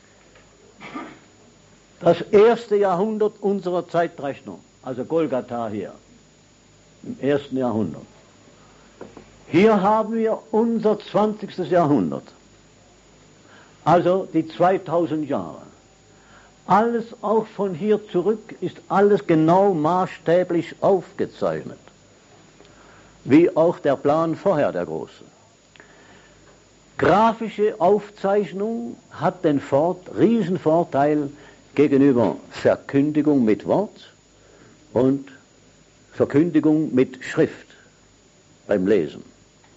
das erste Jahrhundert unserer Zeitrechnung, also Golgatha hier, im ersten Jahrhundert. Hier haben wir unser zwanzigstes Jahrhundert, also die zweitausend Jahre. Alles auch von hier zurück ist alles genau maßstäblich aufgezeichnet, wie auch der Plan vorher, der große. Grafische Aufzeichnung hat den Fort, Riesenvorteil gegenüber Verkündigung mit Wort und Verkündigung mit Schrift beim Lesen.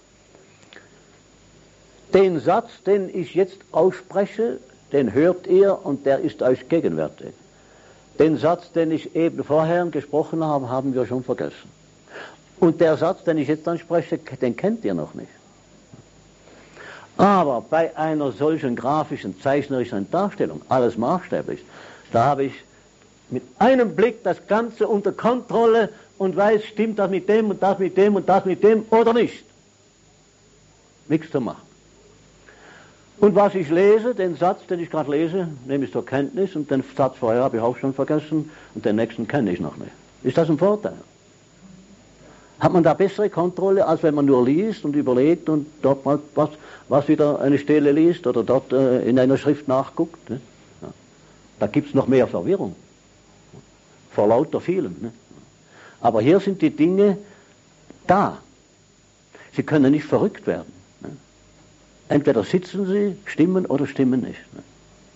Den Satz, den ich jetzt ausspreche, den hört ihr und der ist euch gegenwärtig. Den Satz, den ich eben vorher gesprochen habe, haben wir schon vergessen. Und der Satz, den ich jetzt anspreche, den kennt ihr noch nicht. Aber bei einer solchen grafischen, zeichnerischen Darstellung, alles maßstäblich, da habe ich mit einem Blick das Ganze unter Kontrolle und weiß, stimmt das mit dem und das mit dem und das mit dem oder nicht. Nichts zu machen. Und was ich lese, den Satz, den ich gerade lese, nehme ich zur Kenntnis und den Satz vorher habe ich auch schon vergessen und den nächsten kenne ich noch nicht. Ist das ein Vorteil? Hat man da bessere Kontrolle, als wenn man nur liest und überlegt und dort mal was, was wieder eine Stelle liest oder dort äh, in einer Schrift nachguckt? Ne? Ja. Da gibt es noch mehr Verwirrung. Vor lauter vielen. Ne? Aber hier sind die Dinge da. Sie können nicht verrückt werden. Ne? Entweder sitzen sie, stimmen oder stimmen nicht. Ne?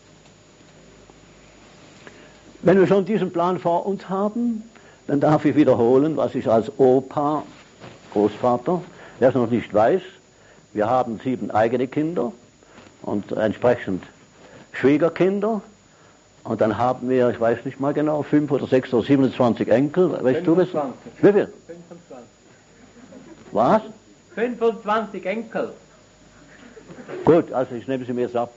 Wenn wir schon diesen Plan vor uns haben, dann darf ich wiederholen, was ich als Opa, Großvater, wer es noch nicht weiß, wir haben sieben eigene Kinder und entsprechend Schwiegerkinder und dann haben wir, ich weiß nicht mal genau, fünf oder sechs oder siebenundzwanzig Enkel. Weißt du was? Wie viel? fünfundzwanzig. Was? fünfundzwanzig Enkel. Gut, also ich nehme sie mir jetzt ab.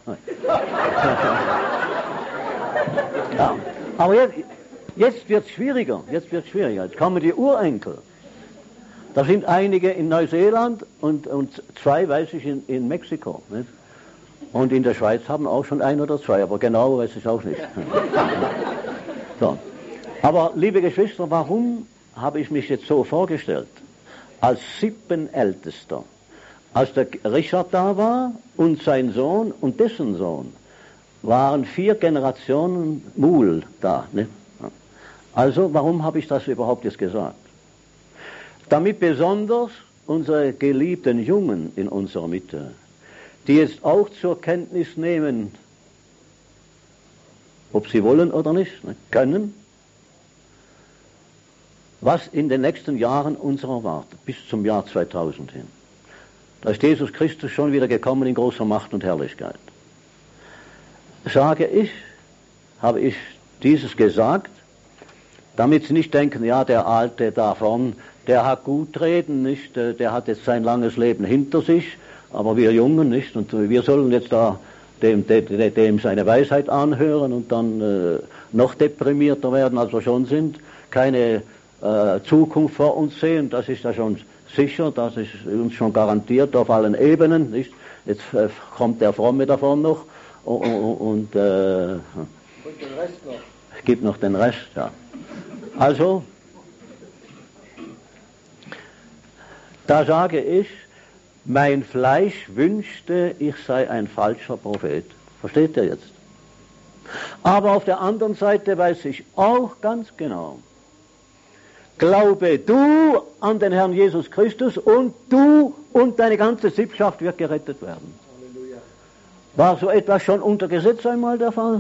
Ja, aber jetzt, jetzt wird es schwieriger, jetzt wird es schwieriger. Jetzt kommen die Urenkel. Da sind einige in Neuseeland und, und zwei, weiß ich, in, in Mexiko. Nicht? Und in der Schweiz haben auch schon ein oder zwei, aber genau weiß ich auch nicht. So. Aber liebe Geschwister, warum habe ich mich jetzt so vorgestellt? Als Sippenältester. Als der Richard da war und sein Sohn und dessen Sohn, waren vier Generationen Muhl da. Nicht? Also, warum habe ich das überhaupt jetzt gesagt? Damit besonders unsere geliebten Jungen in unserer Mitte, die jetzt auch zur Kenntnis nehmen, ob sie wollen oder nicht, ne, können, was in den nächsten Jahren uns erwartet, bis zum Jahr zweitausend hin. Da ist Jesus Christus schon wieder gekommen in großer Macht und Herrlichkeit. Sage ich, habe ich dieses gesagt, damit Sie nicht denken, ja, der Alte davon, der hat gut reden, nicht, der hat jetzt sein langes Leben hinter sich, aber wir Jungen nicht, und wir sollen jetzt da dem, dem, dem seine Weisheit anhören und dann äh, noch deprimierter werden, als wir schon sind, keine äh, Zukunft vor uns sehen, das ist ja schon sicher, das ist uns schon garantiert auf allen Ebenen, nicht? Jetzt äh, kommt der Fromme davon noch und, und, und, äh, und den Rest noch. Es gibt noch den Rest, ja. Also, da sage ich, mein Fleisch wünschte, ich sei ein falscher Prophet. Versteht ihr jetzt? Aber auf der anderen Seite weiß ich auch ganz genau, glaube du an den Herrn Jesus Christus und du und deine ganze Sippschaft wird gerettet werden. Halleluja. War so etwas schon unter Gesetz einmal der Fall?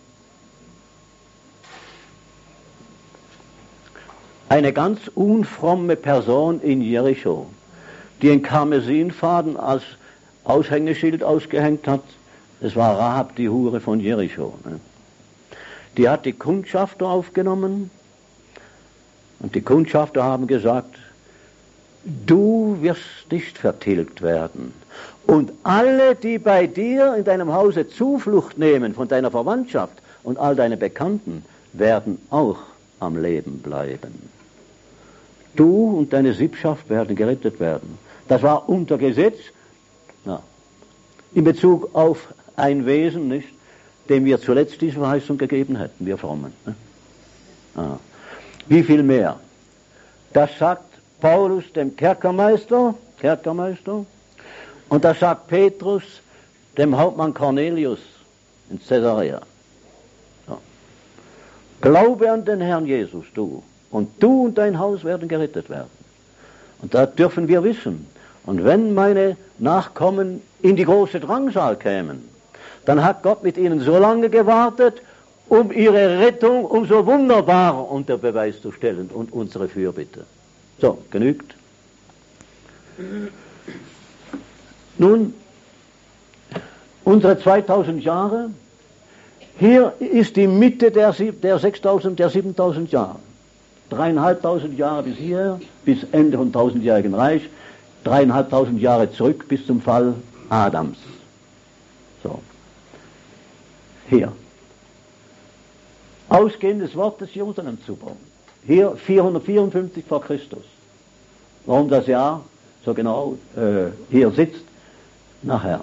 Eine ganz unfromme Person in Jericho, die einen Karmesinfaden als Aushängeschild ausgehängt hat, es war Rahab, die Hure von Jericho. Die hat die Kundschafter aufgenommen und die Kundschafter haben gesagt, du wirst nicht vertilgt werden. Und alle, die bei dir in deinem Hause Zuflucht nehmen von deiner Verwandtschaft und all deine Bekannten, werden auch am Leben bleiben. Du und deine Sippschaft werden gerettet werden. Das war unter Gesetz, na, in Bezug auf ein Wesen, nicht, dem wir zuletzt diese Verheißung gegeben hätten, wir Frommen. Ne? Wie viel mehr? Das sagt Paulus dem Kerkermeister Kerkermeister. Und da sagt Petrus dem Hauptmann Cornelius in Caesarea: so, Glaube an den Herrn Jesus, du, und du und dein Haus werden gerettet werden. Und da dürfen wir wissen, und wenn meine Nachkommen in die große Drangsal kämen, dann hat Gott mit ihnen so lange gewartet, um ihre Rettung umso wunderbarer unter Beweis zu stellen und unsere Fürbitte. So, genügt. Nun, unsere zweitausend Jahre, hier ist die Mitte der, der sechstausend, der siebentausend Jahre. Dreieinhalbtausend Jahre bis hierher, bis Ende von tausendjährigen Reich, dreieinhalbtausend Jahre zurück bis zum Fall Adams. So. Hier. Ausgehendes Wort des Jerusalem zu bauen. Hier vierhundertvierundfünfzig vor Christus. Warum das Jahr so genau äh, hier sitzt, nachher.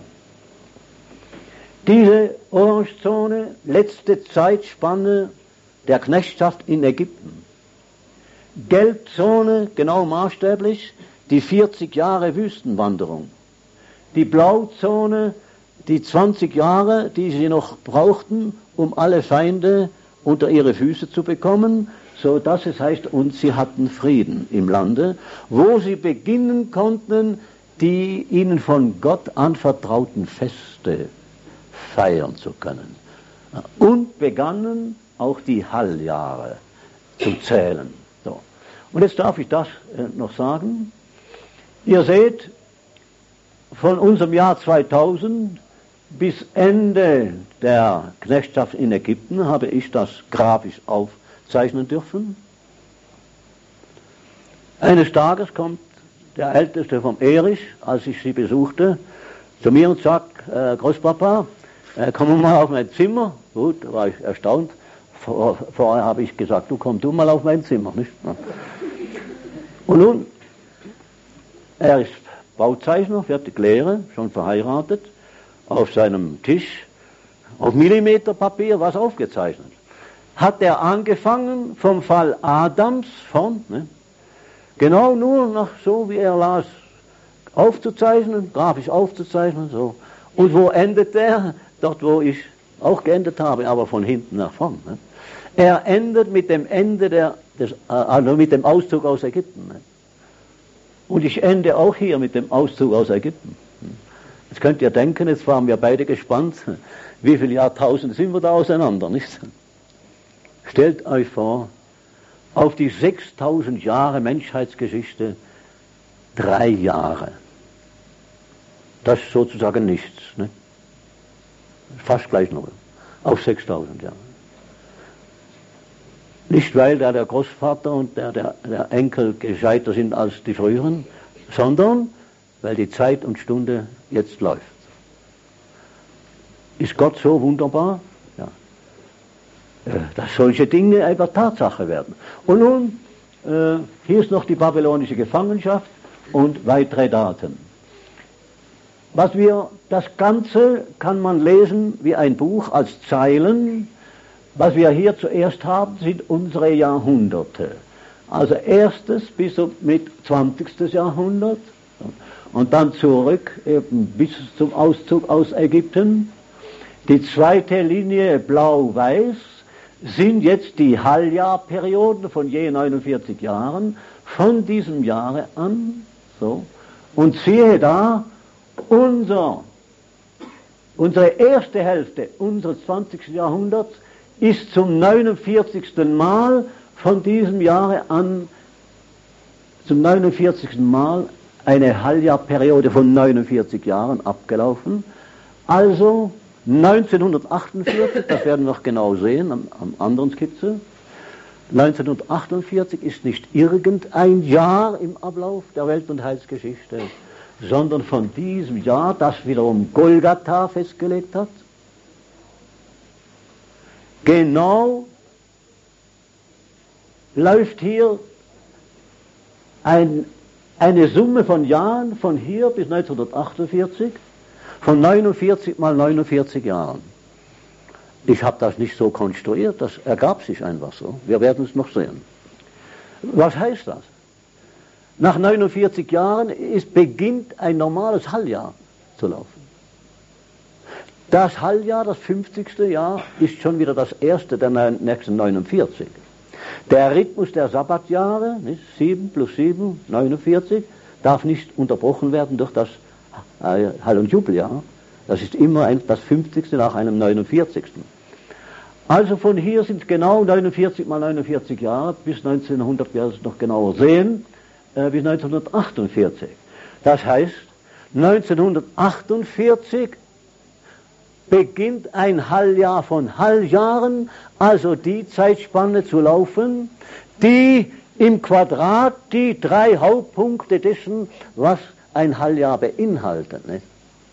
Diese Orangezone, letzte Zeitspanne der Knechtschaft in Ägypten. Gelbzone, genau maßstäblich, die vierzig Jahre Wüstenwanderung. Die Blauzone, die zwanzig Jahre, die sie noch brauchten, um alle Feinde unter ihre Füße zu bekommen, so dass es heißt, und sie hatten Frieden im Lande, wo sie beginnen konnten, die ihnen von Gott anvertrauten Feste feiern zu können. Und begannen auch die Halljahre zu zählen. So. Und jetzt darf ich das äh, noch sagen. Ihr seht, von unserem Jahr zweitausend bis Ende der Knechtschaft in Ägypten habe ich das grafisch aufzeichnen dürfen. Eines Tages kommt der Älteste vom Erich, als ich sie besuchte, zu mir und sagt: äh, Großpapa, äh, komm mal auf mein Zimmer. Gut, da war ich erstaunt. Vor, vorher habe ich gesagt, du komm du mal auf mein Zimmer, nicht? Und nun, er ist Bauzeichner, fertig Lehre, schon verheiratet, auf seinem Tisch, auf Millimeterpapier, was aufgezeichnet. Hat er angefangen vom Fall Adams von, ne, genau nur nach so, wie er las, aufzuzeichnen, grafisch aufzuzeichnen, so. Und wo endet er? Dort, wo ich auch geendet habe, aber von hinten nach vorn. Ne. Er endet mit dem Ende der, des, also mit dem Auszug aus Ägypten. Ne. Und ich ende auch hier mit dem Auszug aus Ägypten. Jetzt könnt ihr denken, jetzt waren wir beide gespannt, wie viele Jahrtausende sind wir da auseinander, nicht? Stellt euch vor, auf die sechstausend Jahre Menschheitsgeschichte drei Jahre. Das ist sozusagen nichts, ne? Fast gleich null. Auf sechstausend Jahre. Nicht, weil da der Großvater und der, der, der Enkel gescheiter sind als die früheren, sondern weil die Zeit und Stunde jetzt läuft. Ist Gott so wunderbar? Ja. Dass solche Dinge einfach Tatsache werden. Und nun, äh, hier ist noch die babylonische Gefangenschaft und weitere Daten. Was wir, das Ganze kann man lesen wie ein Buch als Zeilen. Was wir hier zuerst haben, sind unsere Jahrhunderte. Also erstes bis mit zwanzigstes Jahrhundert und dann zurück eben bis zum Auszug aus Ägypten. Die zweite Linie blau-weiß sind jetzt die Halljahrperioden von je neunundvierzig Jahren von diesem Jahre an. So. Und siehe da, unser, unsere erste Hälfte unseres zwanzigsten Jahrhunderts ist zum neunundvierzigsten Mal von diesem Jahre an, zum neunundvierzigsten Mal eine Halljahrperiode von neunundvierzig Jahren abgelaufen. Also neunzehnhundertachtundvierzig, das werden wir noch genau sehen am, am anderen Skizze, neunzehnhundertachtundvierzig ist nicht irgendein Jahr im Ablauf der Welt- und Heilsgeschichte, sondern von diesem Jahr, das wiederum Golgatha festgelegt hat, genau läuft hier ein, eine Summe von Jahren von hier bis neunzehnhundertachtundvierzig von neunundvierzig mal neunundvierzig Jahren. Ich habe das nicht so konstruiert, das ergab sich einfach so. Wir werden es noch sehen. Was heißt das? Nach neunundvierzig Jahren ist, beginnt ein normales Halljahr zu laufen. Das Halljahr, das fünfzigste Jahr, ist schon wieder das erste der nächsten neunundvierzig. Der Rhythmus der Sabbatjahre, nicht, sieben plus sieben, neunundvierzig, darf nicht unterbrochen werden durch das Hall- und Jubeljahr. Das ist immer ein, das fünfzigste nach einem neunundvierzigsten. Also von hier sind es genau neunundvierzig mal neunundvierzig Jahre, bis neunzehnhundert, wir es noch genauer sehen, äh, bis neunzehnhundertachtundvierzig. Das heißt, neunzehnhundertachtundvierzig beginnt ein Halljahr von Halljahren, also die Zeitspanne zu laufen, die im Quadrat die drei Hauptpunkte dessen, was ein Halljahr beinhaltet, nicht,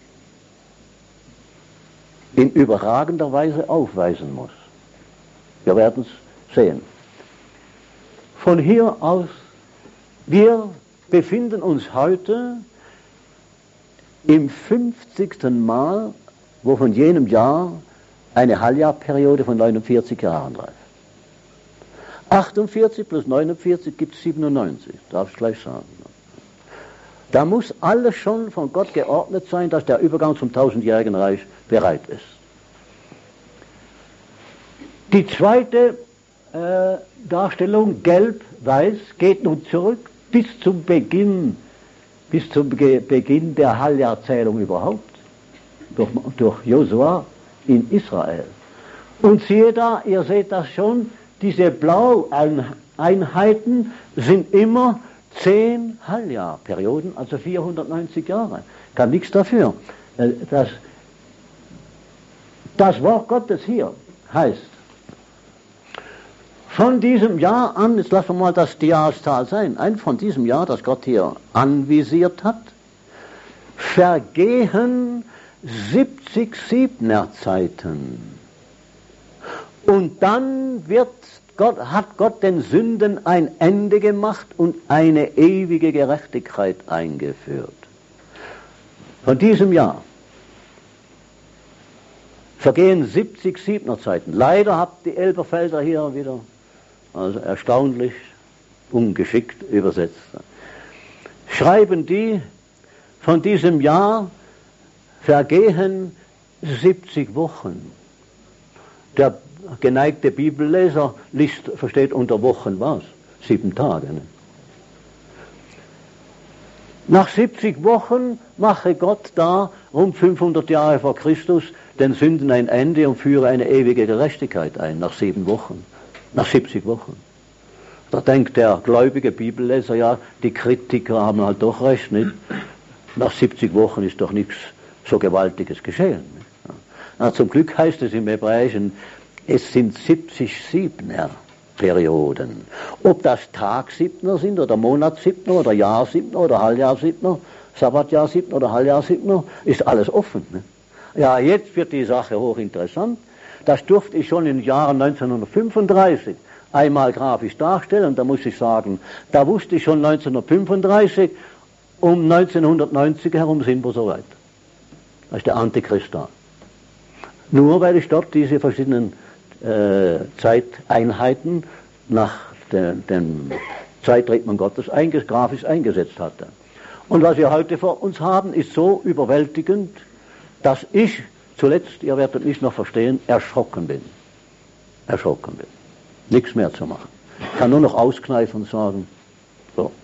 in überragender Weise aufweisen muss. Wir werden es sehen. Von hier aus, wir befinden uns heute im fünfzigsten Mal, wo von jenem Jahr eine Halljahrperiode von neunundvierzig Jahren reicht. achtundvierzig plus neunundvierzig gibt siebenundneunzig, darf ich gleich sagen. Da muss alles schon von Gott geordnet sein, dass der Übergang zum tausendjährigen Reich bereit ist. Die zweite äh, Darstellung, gelb-weiß, geht nun zurück bis zum Beginn, bis zum Be- Beginn der Halljahrzählung überhaupt, durch, durch Josua in Israel. Und siehe da, ihr seht das schon, diese Blau-Einheiten sind immer zehn Halljahrperioden, also vierhundertneunzig Jahre. Kann nichts dafür. Das, das Wort Gottes hier heißt, von diesem Jahr an, jetzt lassen wir mal das Jahreszahl sein, ein von diesem Jahr, das Gott hier anvisiert hat, vergehen siebzig Siebnerzeiten. Und dann wird Gott, hat Gott den Sünden ein Ende gemacht und eine ewige Gerechtigkeit eingeführt. Von diesem Jahr vergehen siebzig Siebnerzeiten. Leider habt die Elberfelder hier wieder, also erstaunlich ungeschickt übersetzt. Schreiben die, von diesem Jahr vergehen siebzig Wochen. Der geneigte Bibelleser liest, versteht unter Wochen was? Sieben Tage. Ne? Nach siebzig Wochen mache Gott da, rund fünfhundert Jahre vor Christus, den Sünden ein Ende und führe eine ewige Gerechtigkeit ein, nach sieben Wochen, nach siebzig Wochen. Da denkt der gläubige Bibelleser, ja, die Kritiker haben halt doch recht, nicht? Nach siebzig Wochen ist doch nichts so Gewaltiges geschehen. Na, zum Glück heißt es im Hebräischen, es sind siebzig Siebner-Perioden. Ob das Tag-Siebner sind oder Monats-Siebner oder Jahr-Siebner oder Halbjahr-Siebner, Sabbatjahr-Siebner oder Halbjahr-Siebner, ist alles offen. Ne? Ja, jetzt wird die Sache hochinteressant. Das durfte ich schon im Jahre neunzehnhundertfünfunddreißig einmal grafisch darstellen. Da muss ich sagen, da wusste ich schon neunzehnhundertfünfunddreißig, um neunzehnhundertneunzig herum sind wir soweit. Das ist der Antichrist da. Nur weil ich dort diese verschiedenen äh, Zeiteinheiten nach den, dem Zeitrhythmus Gottes einges- grafisch eingesetzt hatte. Und was wir heute vor uns haben, ist so überwältigend, dass ich zuletzt, ihr werdet mich noch verstehen, erschrocken bin. Erschrocken bin. Nichts mehr zu machen. Ich kann nur noch auskneifen und sagen, so.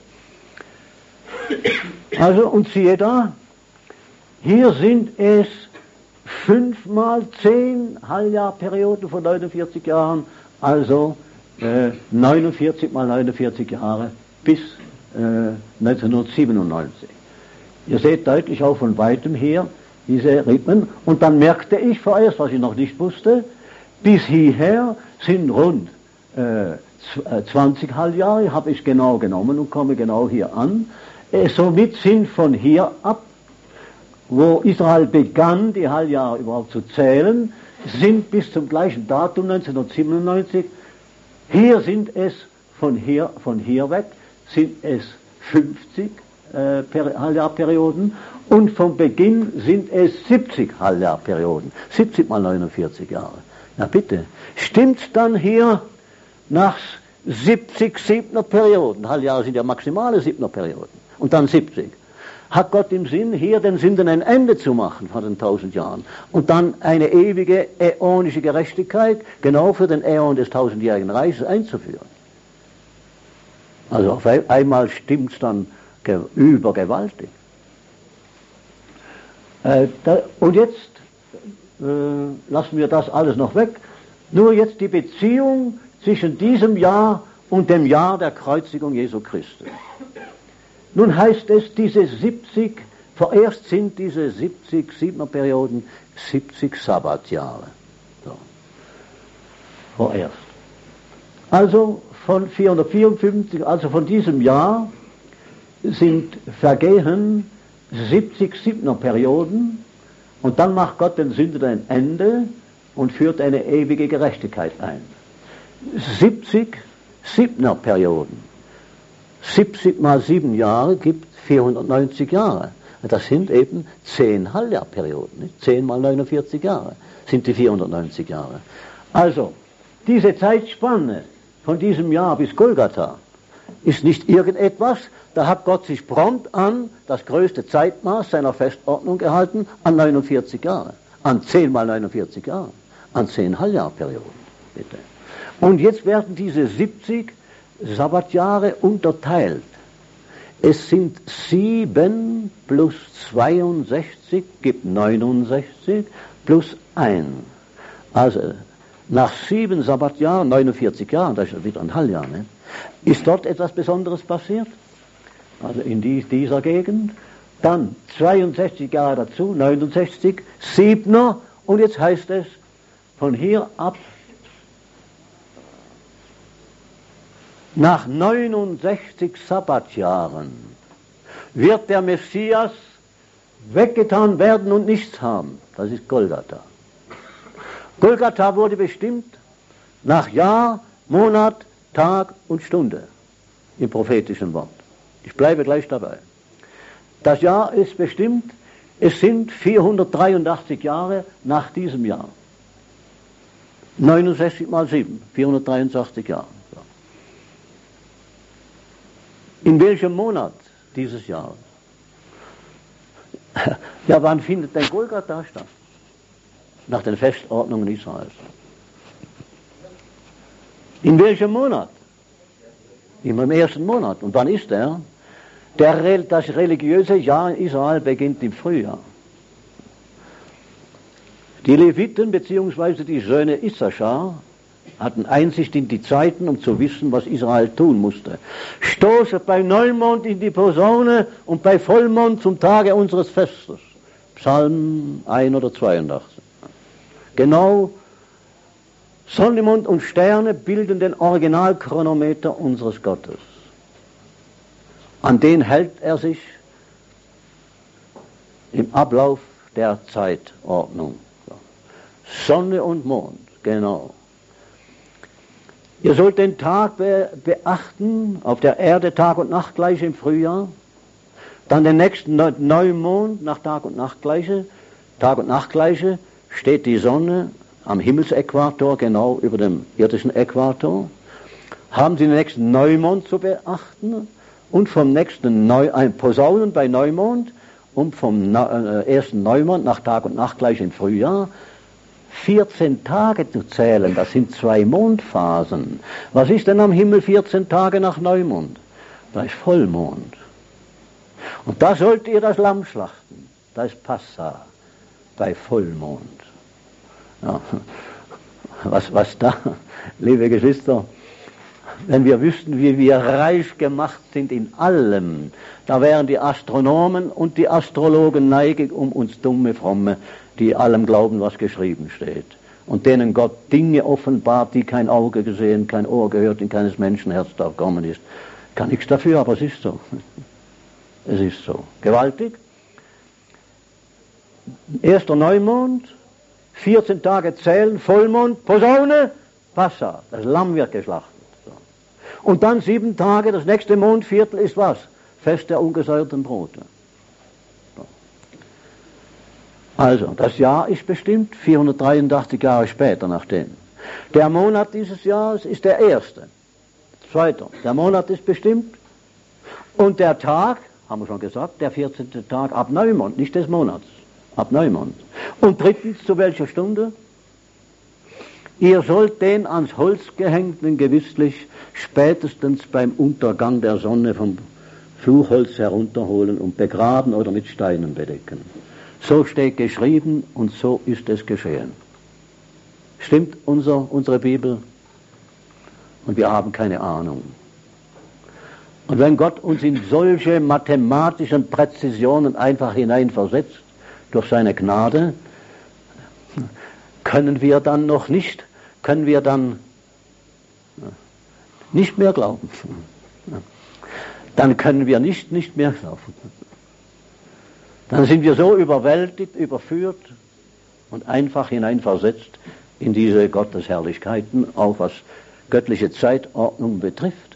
Also, und siehe da, hier sind es fünf mal zehn Halbjahrperioden von neunundvierzig Jahren, also äh, neunundvierzig mal neunundvierzig Jahre bis äh, neunzehnhundertsiebenundneunzig. Ihr seht deutlich auch von weitem her diese Rhythmen. Und dann merkte ich vorerst, was ich noch nicht wusste, bis hierher sind rund äh, zwanzig Halbjahre, habe ich genau genommen und komme genau hier an. Äh, somit sind von hier ab, wo Israel begann, die Halbjahre überhaupt zu zählen, sind bis zum gleichen Datum neunzehnhundertsiebenundneunzig, hier sind es von hier, von hier weg, sind es fünfzig äh, Halbjahrperioden und vom Beginn sind es siebzig Halbjahrperioden, siebzig mal neunundvierzig Jahre. Na bitte, stimmt dann hier nach siebzig Siebner-Perioden, Halbjahre sind ja maximale Siebner-Perioden, und dann siebzig. Hat Gott im Sinn, hier den Sünden ein Ende zu machen von den tausend Jahren und dann eine ewige, äonische Gerechtigkeit genau für den Äon des tausendjährigen Reiches einzuführen. Also auf einmal stimmt es dann ge- übergewaltig. Äh, da, und jetzt äh, lassen wir das alles noch weg. Nur jetzt die Beziehung zwischen diesem Jahr und dem Jahr der Kreuzigung Jesu Christi. Nun heißt es, diese siebzig, vorerst sind diese siebzig Siebner-Perioden siebzig Sabbatjahre. So. Vorerst. Also von vierhundertvierundfünfzig, also von diesem Jahr, sind vergehen siebzig Siebner-Perioden und dann macht Gott den Sündern ein Ende und führt eine ewige Gerechtigkeit ein. siebzig Siebner-Perioden. siebzig mal sieben Jahre gibt vierhundertneunzig Jahre. Das sind eben zehn Halbjahrperioden. zehn mal neunundvierzig Jahre sind die vierhundertneunzig Jahre. Also, diese Zeitspanne von diesem Jahr bis Golgatha ist nicht irgendetwas, da hat Gott sich prompt an das größte Zeitmaß seiner Festordnung gehalten, an neunundvierzig Jahre, an zehn mal neunundvierzig Jahre, an zehn Halbjahrperioden. Bitte. Und jetzt werden diese siebzig Sabbatjahre unterteilt. Es sind sieben plus zweiundsechzig gibt neunundsechzig plus eins. Also nach sieben Sabbatjahren, neunundvierzig Jahren, das ist wieder ein Halbjahr, ne? Ist dort etwas Besonderes passiert? Also in die, dieser Gegend. Dann zweiundsechzig Jahre dazu, neunundsechzig, Siebner, und jetzt heißt es, von hier ab nach neunundsechzig Sabbatjahren wird der Messias weggetan werden und nichts haben. Das ist Golgatha. Golgatha wurde bestimmt nach Jahr, Monat, Tag und Stunde im prophetischen Wort. Ich bleibe gleich dabei. Das Jahr ist bestimmt, es sind vierhundertdreiundachtzig Jahre nach diesem Jahr. neunundsechzig mal sieben, vierhundertdreiundachtzig Jahre. In welchem Monat dieses Jahres? Ja, wann findet denn Golgatha statt? Nach den Festordnungen Israels. In welchem Monat? Immer im ersten Monat. Und wann ist er? Der, das religiöse Jahr in Israel beginnt im Frühjahr. Die Leviten bzw. die Söhne Issachar hatten Einsicht in die Zeiten, um zu wissen, was Israel tun musste. Stoße bei Neumond in die Posaune und bei Vollmond zum Tage unseres Festes. Psalm eins oder zweiundachtzig. Genau, Sonne, Mond und Sterne bilden den Originalchronometer unseres Gottes. An den hält er sich im Ablauf der Zeitordnung. Sonne und Mond, genau. Ihr sollt den Tag be- beachten, auf der Erde Tag und Nacht gleich im Frühjahr, dann den nächsten Neu- Neumond nach Tag und Nacht gleiche, Tag und Nacht gleiche, steht die Sonne am Himmelsäquator, genau über dem irdischen Äquator, haben Sie den nächsten Neumond zu beachten und vom nächsten Neu- ein Posaunen bei Neumond und vom Na- äh, ersten Neumond nach Tag und Nacht gleich im Frühjahr, vierzehn Tage zu zählen, das sind zwei Mondphasen. Was ist denn am Himmel vierzehn Tage nach Neumond? Da ist Vollmond. Und da sollt ihr das Lamm schlachten. Da ist Passa, bei Vollmond. Ja. Was, was da, liebe Geschwister, wenn wir wüssten, wie wir reich gemacht sind in allem, da wären die Astronomen und die Astrologen neigig um uns dumme Fromme, die allem glauben, was geschrieben steht. Und denen Gott Dinge offenbart, die kein Auge gesehen, kein Ohr gehört, in keines Menschenherz da gekommen ist. Kann nichts dafür, aber es ist so. Es ist so. Gewaltig. Erster Neumond, vierzehn Tage zählen, Vollmond, Posaune, Passa, das Lamm wird geschlachtet. So. Und dann sieben Tage, das nächste Mondviertel ist was? Fest der ungesäuerten Brote. So. Also, das Jahr ist bestimmt vierhundertdreiundachtzig Jahre später nach dem. Der Monat dieses Jahres ist der erste. Zweiter. Der Monat ist bestimmt. Und der Tag, haben wir schon gesagt, der vierzehnte Tag ab Neumond, nicht des Monats, ab Neumond. Und drittens, zu welcher Stunde? Ihr sollt den ans Holz gehängten gewisslich spätestens beim Untergang der Sonne vom Fluchholz herunterholen und begraben oder mit Steinen bedecken. So steht geschrieben und so ist es geschehen. Stimmt unser, unsere Bibel? Und wir haben keine Ahnung. Und wenn Gott uns in solche mathematischen Präzisionen einfach hineinversetzt, durch seine Gnade, können wir dann noch nicht, können wir dann nicht mehr glauben. Dann können wir nicht, nicht mehr glauben. Dann sind wir so überwältigt, überführt und einfach hineinversetzt in diese Gottesherrlichkeiten, auch was göttliche Zeitordnung betrifft.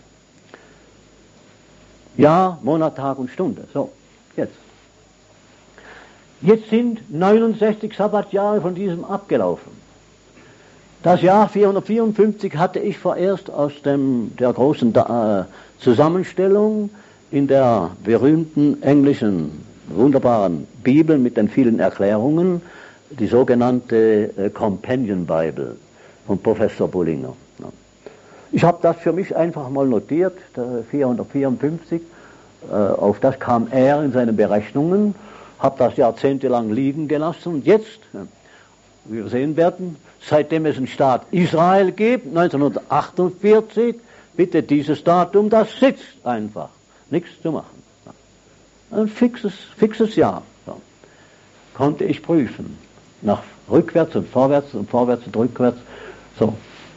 Jahr, Monat, Tag und Stunde. So, jetzt. Jetzt sind neunundsechzig Sabbatjahre von diesem abgelaufen. Das Jahr vierhundertvierundfünfzig hatte ich vorerst aus dem, der großen äh, Zusammenstellung in der berühmten englischen, wunderbaren Bibel mit den vielen Erklärungen, die sogenannte äh, Companion Bible von Professor Bullinger. Ja. Ich habe das für mich einfach mal notiert, vierhundertvierundfünfzig, äh, auf das kam er in seinen Berechnungen, habe das jahrzehntelang liegen gelassen und jetzt, wie wir sehen werden, seitdem es einen Staat Israel gibt, neunzehnhundertachtundvierzig, bitte dieses Datum, das sitzt einfach, nichts zu machen. Ein fixes, fixes Jahr. So. Konnte ich prüfen, nach rückwärts und vorwärts und vorwärts und rückwärts, so.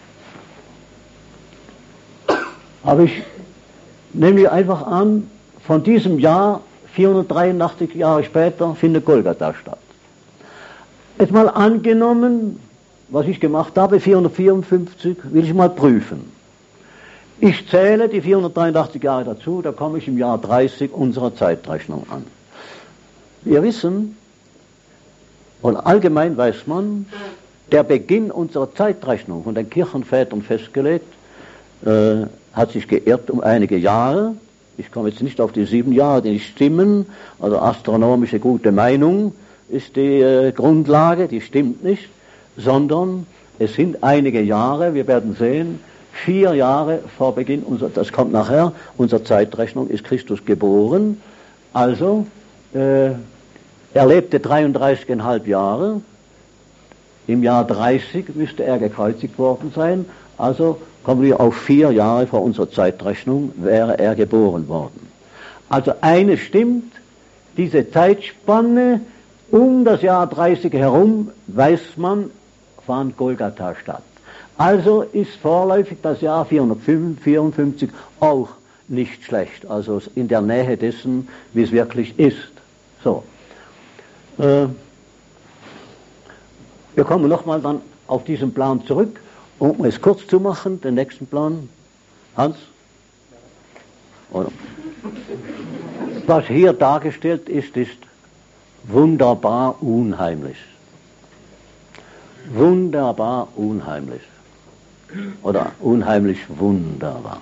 Aber ich nehme einfach an, von diesem Jahr, vierhundertdreiundachtzig Jahre später, findet Golgatha statt. Jetzt mal angenommen, was ich gemacht habe, vierhundertvierundfünfzig, will ich mal prüfen. Ich zähle die vierhundertdreiundachtzig Jahre dazu, da komme ich im Jahr dreißig unserer Zeitrechnung an. Wir wissen, und allgemein weiß man, der Beginn unserer Zeitrechnung, von den Kirchenvätern festgelegt, äh, hat sich geirrt um einige Jahre. Ich komme jetzt nicht auf die sieben Jahre, die nicht stimmen, also astronomische gute Meinung ist die äh, Grundlage, die stimmt nicht, sondern es sind einige Jahre, wir werden sehen, vier Jahre vor Beginn, unser, das kommt nachher, unserer Zeitrechnung ist Christus geboren, also äh, er lebte dreiunddreißigeinhalb Jahre, im Jahr dreißig müsste er gekreuzigt worden sein, also kommen wir auf vier Jahre vor unserer Zeitrechnung, wäre er geboren worden. Also eines stimmt, diese Zeitspanne um das Jahr dreißig herum, weiß man, fand Golgatha statt. Also ist vorläufig das Jahr vierhundertvierundfünfzig auch nicht schlecht, also in der Nähe dessen, wie es wirklich ist. So. Äh, wir kommen nochmal dann auf diesen Plan zurück, um es kurz zu machen, den nächsten Plan. Hans? Oder? Was hier dargestellt ist, ist wunderbar unheimlich. Wunderbar unheimlich. Oder unheimlich wunderbar.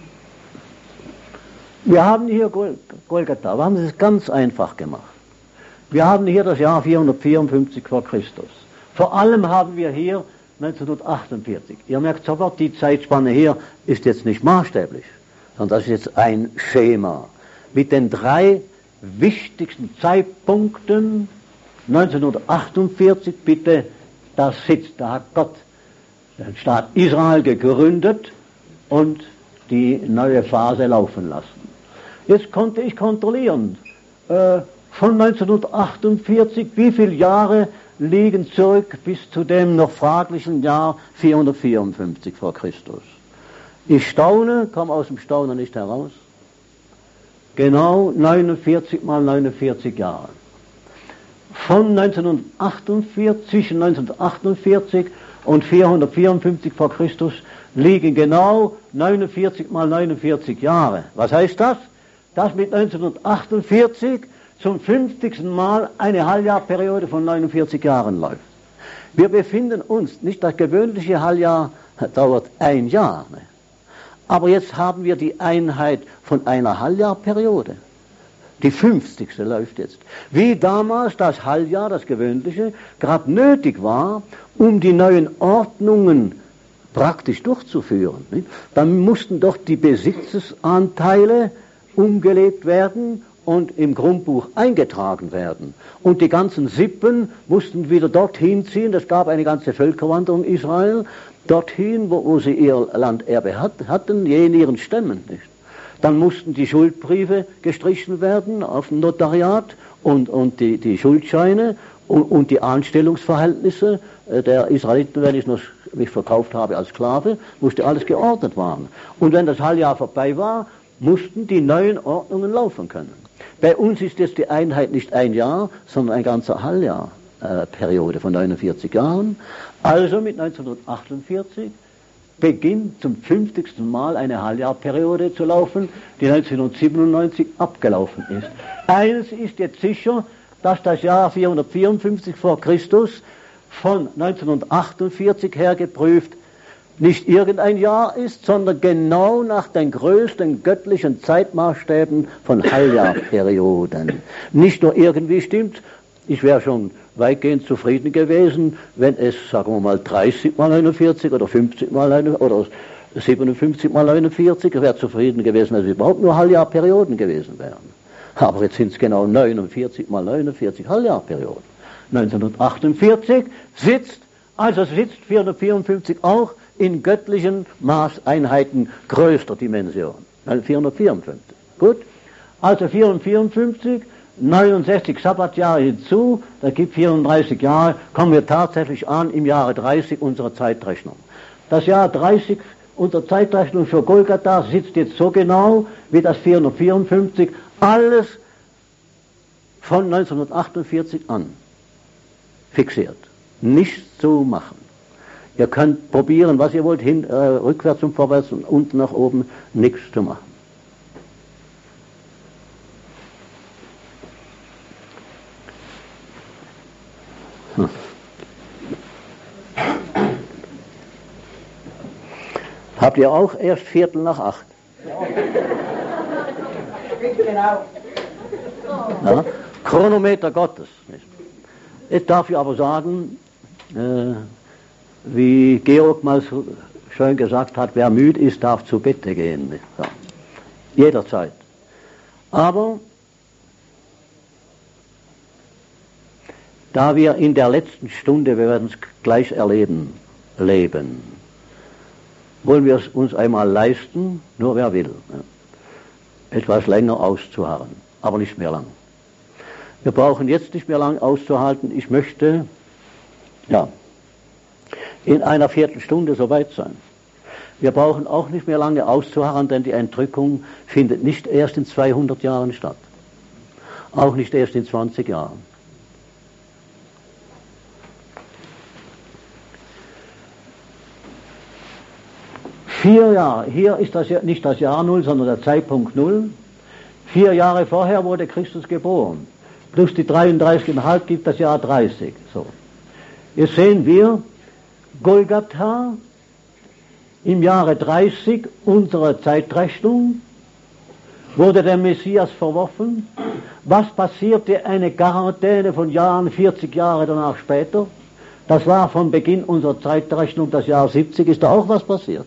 Wir haben hier Gol- Golgatha, wir haben es ganz einfach gemacht. Wir haben hier das Jahr vierhundertvierundfünfzig vor Christus. Vor allem haben wir hier neunzehnhundertachtundvierzig. Ihr merkt sofort, die Zeitspanne hier ist jetzt nicht maßstäblich, sondern das ist jetzt ein Schema mit den drei wichtigsten Zeitpunkten. neunzehnhundertachtundvierzig, bitte, das sitzt, da hat Gott den Staat Israel gegründet und die neue Phase laufen lassen. Jetzt konnte ich kontrollieren, äh, von neunzehnhundertachtundvierzig, wie viele Jahre liegen zurück bis zu dem noch fraglichen Jahr vierhundertvierundfünfzig vor Christus. Ich staune, komme aus dem Staunen nicht heraus. Genau neunundvierzig mal neunundvierzig Jahre. Von neunzehnhundertachtundvierzig, zwischen neunzehnhundertachtundvierzig und vierhundertvierundfünfzig vor Christus liegen genau neunundvierzig mal neunundvierzig Jahre. Was heißt das? Dass mit neunzehnhundertachtundvierzig zum fünfzigsten Mal eine Halbjahrperiode von neunundvierzig Jahren läuft. Wir befinden uns, nicht das gewöhnliche Halbjahr dauert ein Jahr, ne? Aber jetzt haben wir die Einheit von einer Halbjahrperiode. Die fünfzigste läuft jetzt. Wie damals das Halbjahr, das gewöhnliche, gerade nötig war, um die neuen Ordnungen praktisch durchzuführen. Nicht? Dann mussten doch die Besitzesanteile umgelegt werden und im Grundbuch eingetragen werden. Und die ganzen Sippen mussten wieder dorthin ziehen. Es gab eine ganze Völkerwanderung Israel, dorthin, wo, wo sie ihr Landerbe hat, hatten, je in ihren Stämmen. Nicht? Dann mussten die Schuldbriefe gestrichen werden auf dem Notariat und, und die, die Schuldscheine und, und die Anstellungsverhältnisse der Israeliten, wenn ich noch mich verkauft habe als Sklave, musste alles geordnet werden. Und wenn das Halbjahr vorbei war, mussten die neuen Ordnungen laufen können. Bei uns ist jetzt die Einheit nicht ein Jahr, sondern ein ganzer Halbjahr äh, Periode von neunundvierzig Jahren. Also mit neunzehnhundertachtundvierzig beginnt zum fünfzigsten Mal eine Halbjahrperiode zu laufen, die neunzehnhundertsiebenundneunzig abgelaufen ist. Eines ist jetzt sicher, dass das Jahr vierhundertvierundfünfzig vor Christus von neunzehnhundertachtundvierzig her geprüft nicht irgendein Jahr ist, sondern genau nach den größten göttlichen Zeitmaßstäben von Halbjahrperioden. Nicht nur irgendwie stimmt, ich wäre schon weitgehend zufrieden gewesen, wenn es, sagen wir mal, dreißig mal neunundvierzig oder fünfzig mal neunundvierzig oder siebenundfünfzig mal neunundvierzig, ich wäre zufrieden gewesen, wenn es überhaupt nur Halbjahrperioden gewesen wären. Aber jetzt sind es genau neunundvierzig mal neunundvierzig Halbjahrperioden. neunzehnhundertachtundvierzig sitzt, also sitzt vierhundertvierundfünfzig auch in göttlichen Maßeinheiten größter Dimension. vierhundertvierundfünfzig. Gut? Also vierhundertvierundfünfzig, neunundsechzig Sabbatjahre hinzu, das gibt vierunddreißig Jahre, kommen wir tatsächlich an im Jahre dreißig unserer Zeitrechnung. Das Jahr dreißig unserer Zeitrechnung für Golgatha sitzt jetzt so genau wie das vierhundertvierundfünfzig, alles von neunzehnhundertachtundvierzig an fixiert. Nichts zu machen. Ihr könnt probieren, was ihr wollt, hin, äh, rückwärts und vorwärts und unten nach oben, nichts zu machen. Hm. Habt ihr auch erst Viertel nach acht? Genau. Ja, Chronometer Gottes. Jetzt darf ich aber sagen, äh, wie Georg mal so schön gesagt hat, wer müde ist, darf zu Bette gehen. Ja. Jederzeit. Aber da wir in der letzten Stunde, wir werden es gleich erleben, leben, wollen wir es uns einmal leisten, nur wer will, ja, etwas länger auszuharren, aber nicht mehr lang. Wir brauchen jetzt nicht mehr lang auszuhalten. Ich möchte, ja, in einer Viertelstunde soweit sein. Wir brauchen auch nicht mehr lange auszuharren, denn die Entrückung findet nicht erst in zweihundert Jahren statt. Auch nicht erst in zwanzig Jahren. Vier Jahre, hier ist das ja nicht das Jahr Null, sondern der Zeitpunkt Null. Vier Jahre vorher wurde Christus geboren. Plus die dreiunddreißig Komma fünf gibt das Jahr dreißig. So. Jetzt sehen wir, Golgatha im Jahre dreißig unserer Zeitrechnung wurde der Messias verworfen. Was passierte eine Quarantäne von Jahren, vierzig Jahre danach später? Das war von Beginn unserer Zeitrechnung, das Jahr siebzig, ist da auch was passiert.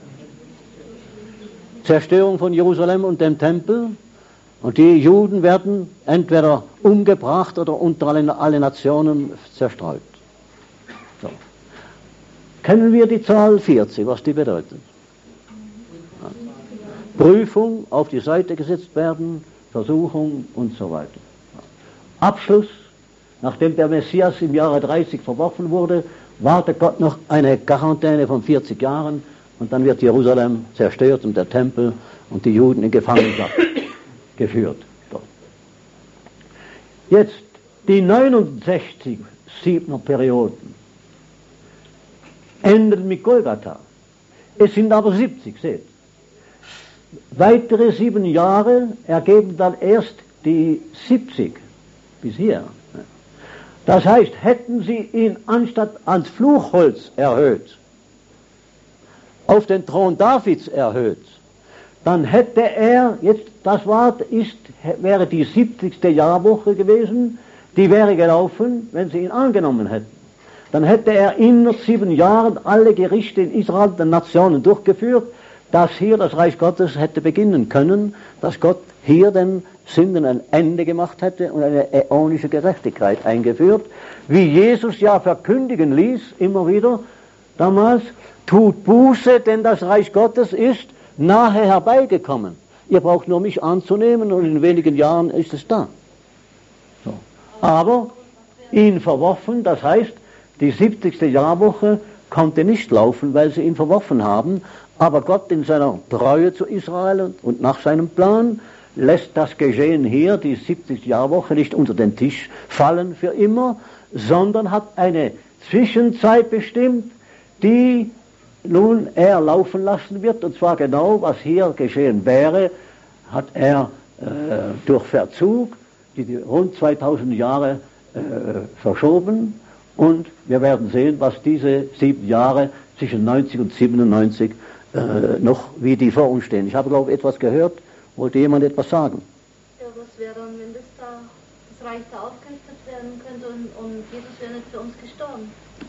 Zerstörung von Jerusalem und dem Tempel. Und die Juden werden entweder umgebracht oder unter alle, alle Nationen zerstreut. So. Kennen wir die Zahl vierzig, was die bedeutet? Ja. Prüfung, auf die Seite gesetzt werden, Versuchung und so weiter. Ja. Abschluss, nachdem der Messias im Jahre dreißig verworfen wurde, wartet Gott noch eine Quarantäne von vierzig Jahren und dann wird Jerusalem zerstört und der Tempel und die Juden in Gefangenschaft geführt. So. Jetzt die neunundsechzig Siebener Perioden enden mit Golgatha. Es sind aber siebzig, seht. Weitere sieben Jahre ergeben dann erst die siebzig bis hier. Das heißt, hätten sie ihn anstatt ans Fluchholz erhöht, auf den Thron Davids erhöht, dann hätte er, jetzt das Wort ist, wäre die siebzigste Jahrwoche gewesen, die wäre gelaufen, wenn sie ihn angenommen hätten. Dann hätte er in sieben Jahren alle Gerichte in Israel, den Nationen durchgeführt, dass hier das Reich Gottes hätte beginnen können, dass Gott hier den Sünden ein Ende gemacht hätte und eine äonische Gerechtigkeit eingeführt, wie Jesus ja verkündigen ließ, immer wieder damals, tut Buße, denn das Reich Gottes ist nahe herbeigekommen. Ihr braucht nur mich anzunehmen und in wenigen Jahren ist es da. So. Aber ihn verworfen, das heißt, die siebzigste Jahrwoche konnte nicht laufen, weil sie ihn verworfen haben, aber Gott in seiner Treue zu Israel und nach seinem Plan lässt das Geschehen hier, die siebzigste Jahrwoche, nicht unter den Tisch fallen für immer, sondern hat eine Zwischenzeit bestimmt, die nun er laufen lassen wird, und zwar genau, was hier geschehen wäre, hat er äh, durch Verzug die, die rund zweitausend Jahre äh, verschoben, und wir werden sehen, was diese sieben Jahre zwischen neunzig und siebenundneunzig äh, noch, wie die vor uns stehen. Ich habe, glaube ich, etwas gehört. Wollte jemand etwas sagen? Ja, was wäre dann, wenn das, da, das Reich da aufgerichtet werden könnte und, und Jesus wäre nicht für uns gestorben?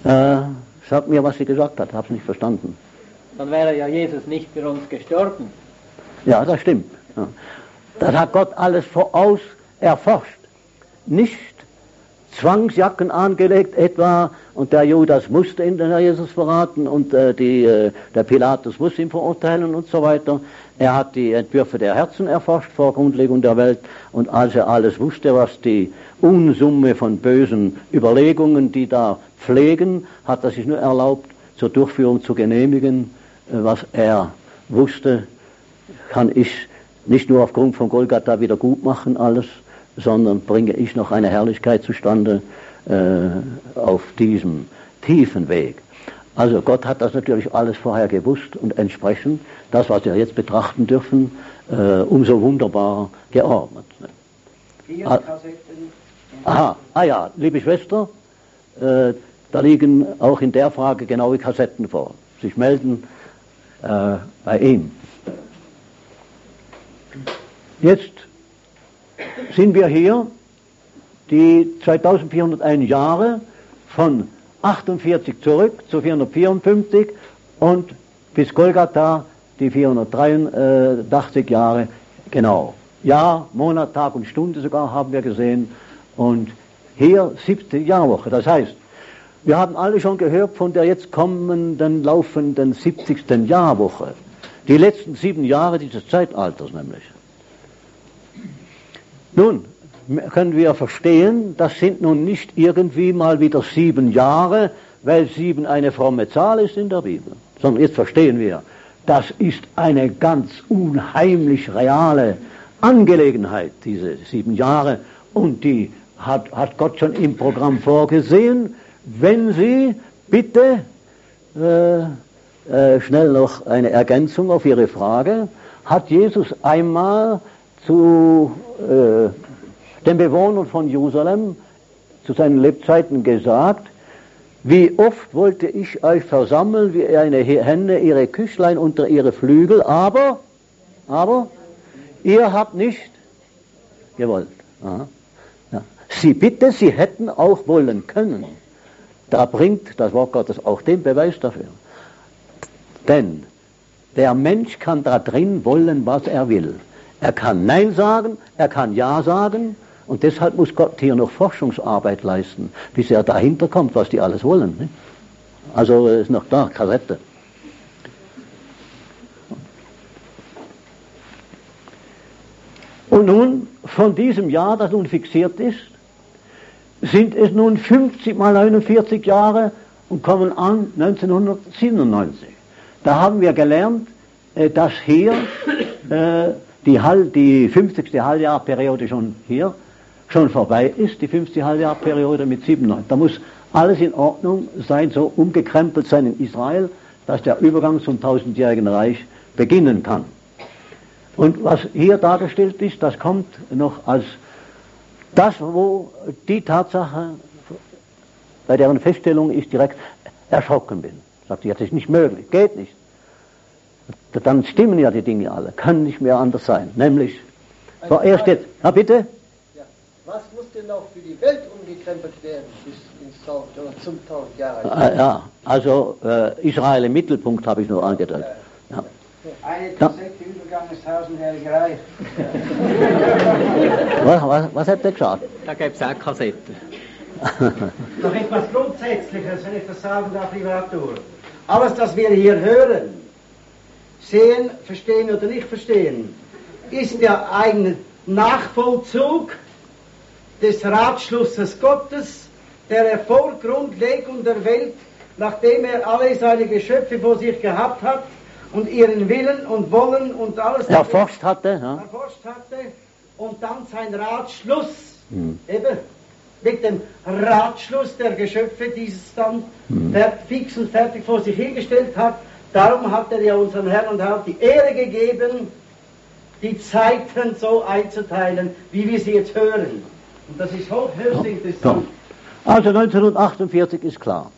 Äh, sag mir, was sie gesagt hat, habe es nicht verstanden. Dann wäre ja Jesus nicht für uns gestorben. Ja, das stimmt. Ja. Das hat Gott alles voraus erforscht. Nicht Zwangsjacken angelegt etwa, und der Judas musste in den Herr Jesus verraten und äh, die, äh, der Pilatus muss ihn verurteilen und so weiter. Er hat die Entwürfe der Herzen erforscht vor Grundlegung der Welt, und als er alles wusste, was die Unsumme von bösen Überlegungen, die da pflegen, hat er sich nur erlaubt, zur Durchführung zu genehmigen. Äh, was er wusste, kann ich nicht nur aufgrund von Golgatha wieder gut machen alles, sondern bringe ich noch eine Herrlichkeit zustande äh, auf diesem tiefen Weg. Also Gott hat das natürlich alles vorher gewusst und entsprechend, das, was wir jetzt betrachten dürfen, äh, umso wunderbarer geordnet. Vier Ah, Kassetten. aha, ah ja, liebe Schwester, äh, da liegen auch in der Frage genaue Kassetten vor. Sich melden äh, bei ihm. Jetzt sind wir hier, die zweitausendvierhunderteins Jahre von achtundvierzig zurück zu vierhundertvierundfünfzig und bis Golgatha die vierhundertdreiundachtzig Jahre genau. Jahr, Monat, Tag und Stunde sogar haben wir gesehen, und hier siebte Jahrwoche. Das heißt, wir haben alle schon gehört von der jetzt kommenden, laufenden siebzigsten Jahrwoche. Die letzten sieben Jahre dieses Zeitalters nämlich. Nun, können wir verstehen, das sind nun nicht irgendwie mal wieder sieben Jahre, weil sieben eine fromme Zahl ist in der Bibel, sondern jetzt verstehen wir, das ist eine ganz unheimlich reale Angelegenheit, diese sieben Jahre, und die hat, hat Gott schon im Programm vorgesehen. Wenn Sie bitte äh, äh, schnell noch eine Ergänzung auf Ihre Frage, hat Jesus einmal zu äh, den Bewohnern von Jerusalem zu seinen Lebzeiten gesagt: Wie oft wollte ich euch versammeln, wie eine Henne ihre Küchlein unter ihre Flügel, aber, aber, ihr habt nicht gewollt. Aha. Ja. Sie bitte, sie hätten auch wollen können. Da bringt das Wort Gottes auch den Beweis dafür. Denn der Mensch kann da drin wollen, was er will. Er kann Nein sagen, er kann Ja sagen, und deshalb muss Gott hier noch Forschungsarbeit leisten, bis er dahinter kommt, was die alles wollen. Nicht? Also ist noch da, Kassette. Und nun, von diesem Jahr, das nun fixiert ist, sind es nun fünfzig mal neunundvierzig Jahre und kommen an neunzehnhundertsiebenundneunzig. Da haben wir gelernt, dass hier äh, die, Hall, die fünfzigste Halbjahrperiode schon hier schon vorbei ist, die fünfzigste Halbjahrperiode mit siebenundneunzig. Da muss alles in Ordnung sein, so umgekrempelt sein in Israel, dass der Übergang zum tausendjährigen Reich beginnen kann. Und was hier dargestellt ist, das kommt noch als das, wo die Tatsache, bei deren Feststellung ich direkt erschrocken bin. Sagt sie, das ist nicht möglich, geht nicht. dann stimmen ja die Dinge alle. Kann nicht mehr anders sein. Nämlich, vorerst jetzt, na bitte? Ja. Was muss denn noch für die Welt umgekrempelt werden bis ins tausend oder zum tausend Jahre? Ah, ja, also äh, Israel im Mittelpunkt habe ich nur angedeutet. Ja. Eine Kassette Übergang ist tausendjährige Reich. Was, was, was habt ihr gesagt? Da gibt es auch Kassetten. Noch etwas Grundsätzliches, wenn ich das sagen darf, lieber Arthur. Alles, was wir hier hören, sehen, verstehen oder nicht verstehen, ist ja ein Nachvollzug des Ratschlusses Gottes, der er vor Grundlegung der Welt, nachdem er alle seine Geschöpfe vor sich gehabt hat und ihren Willen und Wollen und alles erforscht hatte, ja. erforscht hatte und dann sein Ratschluss, hm. eben mit dem Ratschluss der Geschöpfe dieses dann hm. fix und fertig vor sich hingestellt hat. Darum hat er ja unserem Herrn und Herrn die Ehre gegeben, die Zeiten so einzuteilen, wie wir sie jetzt hören. Und das ist hoch, höchst ja. interessant. Ja. Also neunzehnhundertachtundvierzig ist klar.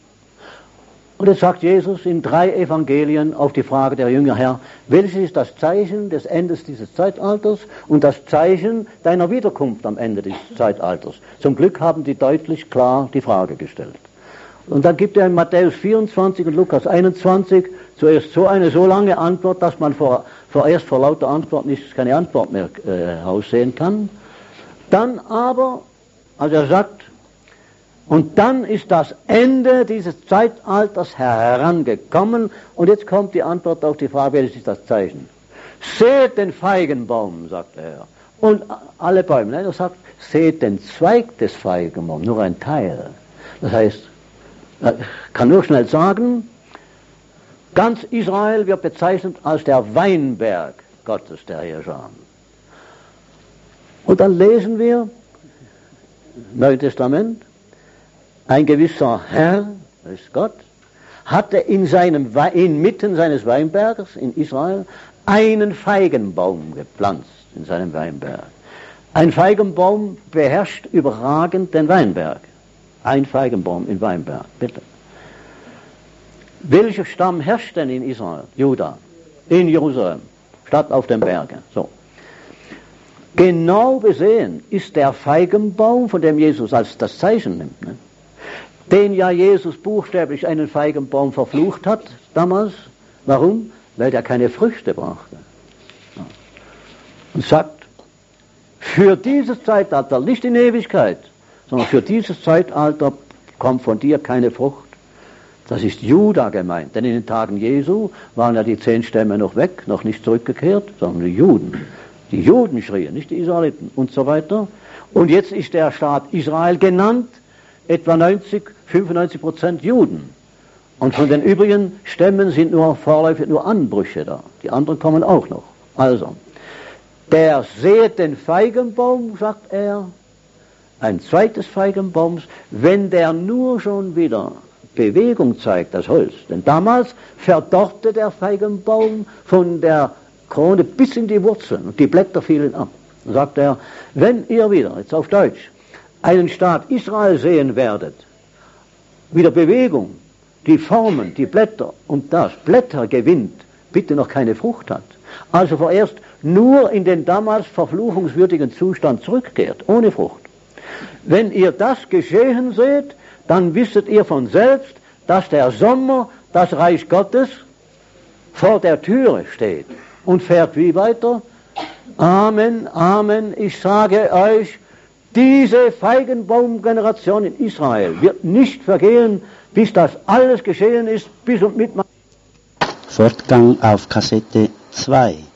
Und jetzt sagt Jesus in drei Evangelien auf die Frage der Jünger, Herr, welches ist das Zeichen des Endes dieses Zeitalters und das Zeichen deiner Wiederkunft am Ende dieses Zeitalters? Zum Glück haben die deutlich klar die Frage gestellt. Und dann gibt er in Matthäus vierundzwanzig und Lukas einundzwanzig zuerst so eine so lange Antwort, dass man vor, vorerst vor lauter Antwort nicht keine Antwort mehr äh, aussehen kann. Dann aber, also er sagt, und dann ist das Ende dieses Zeitalters herangekommen. Und jetzt kommt die Antwort auf die Frage, welches ist das Zeichen? Seht den Feigenbaum, sagt er. Und alle Bäume. Nein, er sagt, seht den Zweig des Feigenbaums, nur ein Teil. Das heißt, ich kann nur schnell sagen, ganz Israel wird bezeichnet als der Weinberg Gottes, der Herrscher. Und dann lesen wir, Neuen Testament, ein gewisser Herr, das ist Gott, hatte in seinem, inmitten seines Weinberges in Israel einen Feigenbaum gepflanzt in seinem Weinberg. Ein Feigenbaum beherrscht überragend den Weinberg. Ein Feigenbaum im Weinberg, bitte. Welcher Stamm herrscht denn in Israel? Juda, in Jerusalem, statt auf den Bergen. So. Genau besehen ist der Feigenbaum, von dem Jesus als das Zeichen nimmt, ne? Den ja Jesus buchstäblich einen Feigenbaum verflucht hat damals. Warum? Weil der keine Früchte brachte. Und sagt, für dieses Zeitalter, nicht in Ewigkeit, sondern für dieses Zeitalter kommt von dir keine Frucht. Das ist Juda gemeint, denn in den Tagen Jesu waren ja die zehn Stämme noch weg, noch nicht zurückgekehrt, sondern die Juden. Die Juden schrien, nicht die Israeliten und so weiter. Und jetzt ist der Staat Israel genannt, etwa neunzig, fünfundneunzig Prozent Juden. Und von den übrigen Stämmen sind nur vorläufig nur Anbrüche da. Die anderen kommen auch noch. Also, der seht den Feigenbaum, sagt er, ein zweites Feigenbaums, wenn der nur schon wieder Bewegung zeigt, das Holz. Denn damals verdorrte der Feigenbaum von der Krone bis in die Wurzeln und die Blätter fielen ab. Dann sagt er, wenn ihr wieder, jetzt auf Deutsch, einen Staat Israel sehen werdet, wieder Bewegung, die Formen, die Blätter und das Blätter gewinnt, bitte noch keine Frucht hat, also vorerst nur in den damals verfluchungswürdigen Zustand zurückkehrt, ohne Frucht. Wenn ihr das geschehen seht, dann wisset ihr von selbst, dass der Sommer, das Reich Gottes, vor der Türe steht und fährt wie weiter? Amen, Amen, ich sage euch, diese Feigenbaumgeneration in Israel wird nicht vergehen, bis das alles geschehen ist, bis und mit... Fortgang auf Kassette zwei.